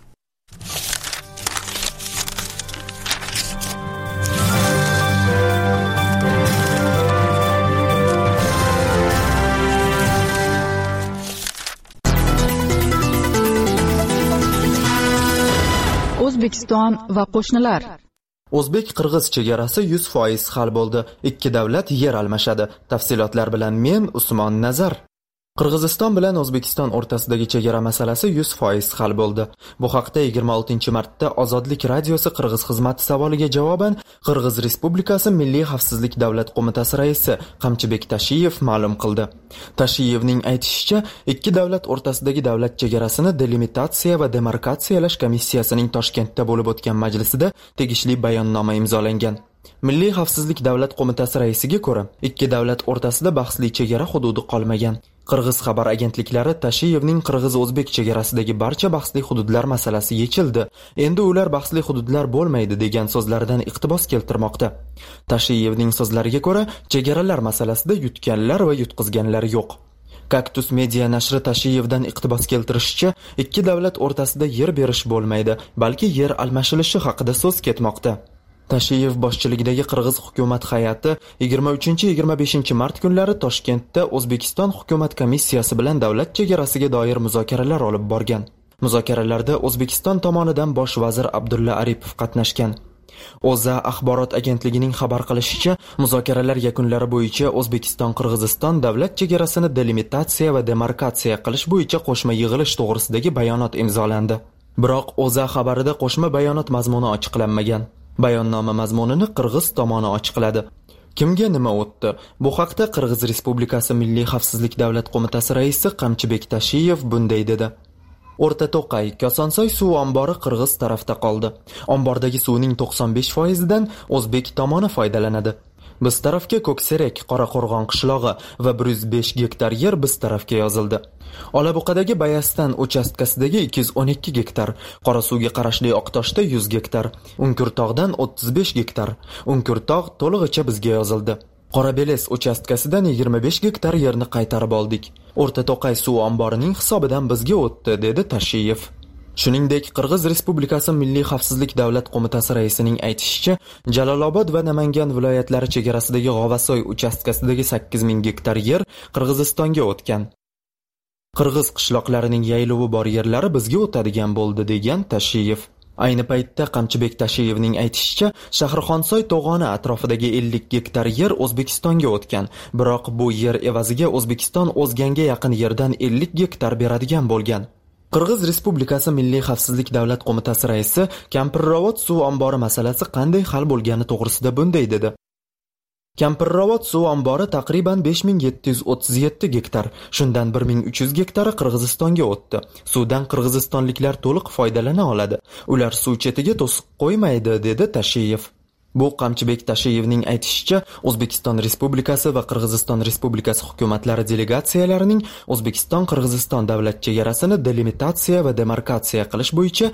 S4: O'zbekiston va qo'shnilar.
S16: O'zbek-qirg'iz chegarasi 100% hal bo'ldi. Ikki davlat yer almashadi. Tafsilotlar bilan men Usmon Nazar. Qirg'iziston bilan O'zbekiston o'rtasidagi chegara masalasi 100% hal bo'ldi. Bu haqda 26-martda Ozodlik radiosi Qirg'iz xizmati savoliga javoban Qirg'iz Respublikasi Milliy xavfsizlik davlat qo'mitasi raisi Qamchibek Tashiyev ma'lum qildi. Tashiyevning aytishicha, ikki davlat o'rtasidagi davlat chegarasini delimitatsiya va demarkatsiyalash komissiyasining Toshkentda bo'lib o'tgan majlisida tegishli bayonnoma imzolangan. Milliy xavfsizlik davlat qo'mitasi raisiga ko'ra, ikki davlat o'rtasida bahsli chegara hududi qolmagan. Qirg'iz xabar agentliklari Tashiyevning qirg'iz-o'zbek chegarasidagi barcha bahsli hududlar masalasi yechildi. Endi ular bahsli hududlar bo'lmaydi degan so'zlaridan iqtibos keltirmoqda. Tashiyevning so'zlariga ko'ra, chegaralar masalasida yutganlar va yutqizganlar yo'q. Kaktus media nashri Tashiyevdan iqtibos keltirishicha, ikki davlat o'rtasida yer berish bo'lmaydi, balki yer almashilishi haqida so'z ketmoqda. Tashiyev boshchiligidagi Qirg'iz hukumat hay'ati 23-25 mart kunlari Toshkentda O'zbekiston hukumat komissiyasi bilan davlat chegarasiga doir muzokaralar olib borgan. Muzokaralarda O'zbekiston tomonidan bosh vazir Abdulla Aripov qatnashgan. O'zA axborot agentligining xabar qilishicha, muzokaralar yakunlari bo'yicha O'zbekiston-Qirg'iziston davlat chegarasini delimitatsiya va demarkatsiya qilish bo'yicha qo'shma yig'ilish to'g'risidagi bayonot imzolandi. Biroq O'zA xabarida qo'shma bayonot mazmuni ochiqlanmagan. Bayonnoma mazmunini Qirg'iz tomoni ochiqladi. Kimga nima o'tdi? Bu haqda Qirg'iz Respublikasi Milliy xavfsizlik davlat qo'mitasi raisi Qamchibek Tashiyev bunday dedi. O'rta To'qay, Kosonsoy suv ombori Qirg'iz tarafda qoldi. Ombordagi suvning 95%dan o'zbek tomoni foydalanadi. Biz tarafga Ko'kserak, Qoraqo'rg'on qishlog'i va 105 gektar yer biz tarafga yozildi. Olabuqadagi Bayastan uchastkasidagi 212 gektar, Qorasuvga qarashli Oqtoshda 100 gektar, Unkurtog'dan 35 gektar, Unkurtog' to'lig'icha bizga yozildi. Qorabeles uchastkasidan 25 gektar yerni qaytarib oldik. O'rta To'qay suv omborining hisobidan bizga o'tdi, dedi Tashiyev. Shuningdek, Qirg'iz Respublikasi Milliy xavfsizlik davlat qo'mitasi raisining aytishicha, Jalolobod va Namangan viloyatlari chegarasidagi G'ovasoy uchastkasidagi 8000 gektar yer Qirg'izistonga o'tgan. Qirg'iz qishloqlarining yaylovi bor yerlari bizga o'tadigan bo'ldi, degan Tashiyev. Ayni paytda Qamchibek Tashiyevning aytishicha, Shahrixonsoy to'g'oni atrofidagi 50 gektar yer O'zbekistonga o'tgan, biroq bu yer evaziga O'zbekiston o'zganga yaqin yerdan 50 gektar beradigan bo'lgan. Qirg'iz Respublikasi Milliy xavfsizlik davlat qo'mitasi raisi Kampirrovod suv ombori masalasi qanday hal bo'lgani to'g'risida bunday dedi. Kampirrovod suv ombori taqriban 5737 gektar, shundan 1300 gektari Qirg'izistonga o'tdi. Suvdan qirg'izistonliklar to'liq foydalana oladi. Ular suv chetiga to'siq qo'ymaydi, dedi Tashiyev. Bu Qamchibek Tashiyevning aytishicha, O'zbekiston Respublikasi va Qirg'iziston Respublikasi hukumatlari delegatsiyalarining O'zbekiston-Qirg'iziston davlat chegarasini delimitatsiya va demarkatsiya qilish bo'yicha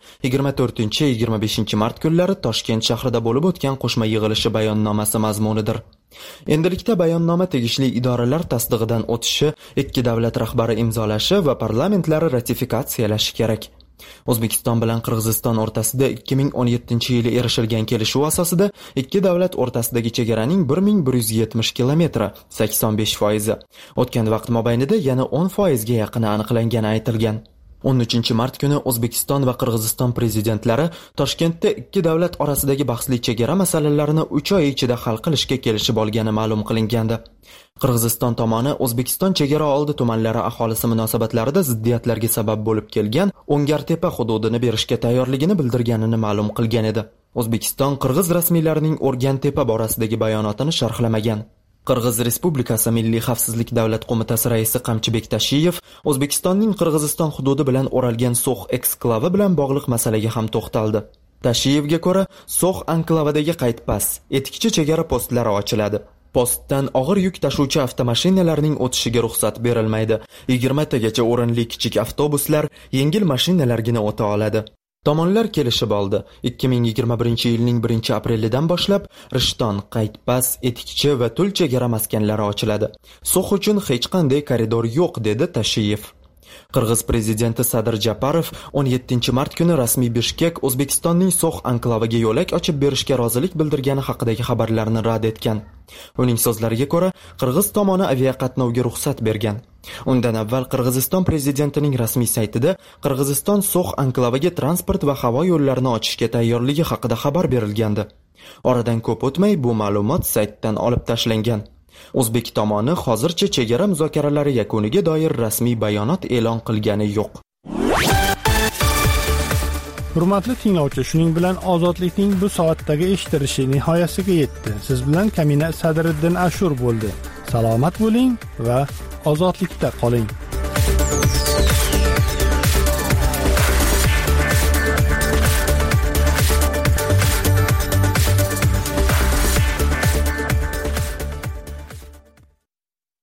S16: 24-25 mart kunlari Toshkent shahrida bo'lib o'tgan qo'shma yig'ilishi bayonnomasi mazmunidir. Endilikda bayonnoma tegishli idoralar tasdig'idan o'tishi, ikki davlat rahbari imzolashi va parlamentlari ratifikatsiyalashi kerak. O'zbekiston bilan Qirg'iziston o'rtasida 2017-yili erishilgan kelishuv asosida ikki davlat o'rtasidagi chegaraning 1170 kilometri, 85%. O'tgan vaqt mobaynida yana 10% ga yaqini aniqlangani aytilgan. 13 mart kuni O'zbekiston va Qirg'iziston prezidentlari Toshkentda ikki davlat orasidagi bahsli chegara masalalarini 3 oy ichida hal qilishga kelishib olgani ma'lum qilingandi. Qirg'iziston tomoni O'zbekiston chegara oldi tumanlari aholisi munosabatlarida ziddiyatlarga sabab bo'lib kelgan O'ngartepa hududini berishga tayyorligini bildirganini ma'lum qilgan edi. O'zbekiston Qirg'iz rasmiylarining O'rgantepa borasidagi bayonotini sharhlamagan. Qirg'iz Respublikasi Milliy xavfsizlik davlat qo'mitasi raisi Qamchibek Tashiyev O'zbekistonning Qirg'iziston hududi bilan o'ralgan So'x eksklavi bilan bog'liq masalaga ham to'xtaldi. Tashiyevga ko'ra, So'x anklavadagi qaytpas, etikchi chegara postlari ochiladi. Postdan og'ir yuk tashuvchi avtomashinalarning o'tishiga ruxsat berilmaydi. 20 tagacha o'rinli kichik avtobuslar, yengil mashinalargina o'ta oladi. Tomonlar kelishib oldi. 2021-yilning 1-aprelidan boshlab Rishton, Qaytpas, Etikchi va Tul chegara maskanlari ochiladi. So'x uchun hech qanday koridor yo'q, dedi Tashiyev. Qirg'iz prezidenti Sadir Japarov 17-mart kuni rasmiy Bishkek O'zbekistonning So'x anklaviga yo'lak ochib berishga rozilik bildirgani haqidagi xabarlarni rad etgan. Uning so'zlariga ko'ra, Qirg'iz tomoni aviaqatnovga ruxsat bergan. Undan avval Qirg'iziston prezidentining rasmiy saytida Qirg'iziston So'x anklaviga transport va havo yo'llarini ochishga tayyorligi haqida xabar berilgandi. Oradan ko'p o'tmay bu ma'lumot saytdan olib tashlangan. O'zbek tomoni hozircha chegara muzokaralari yakuniga doir rasmiy bayonot e'lon qilgani yo'q.
S1: Hurmatli tinglovchi, shuning bilan ozodlikning bu soatdagi eshitilishi nihoyasiga yetdi. Siz bilan Kamina Sadriddin Ashur bo'ldi. Salomat bo'ling va ozodlikda qoling.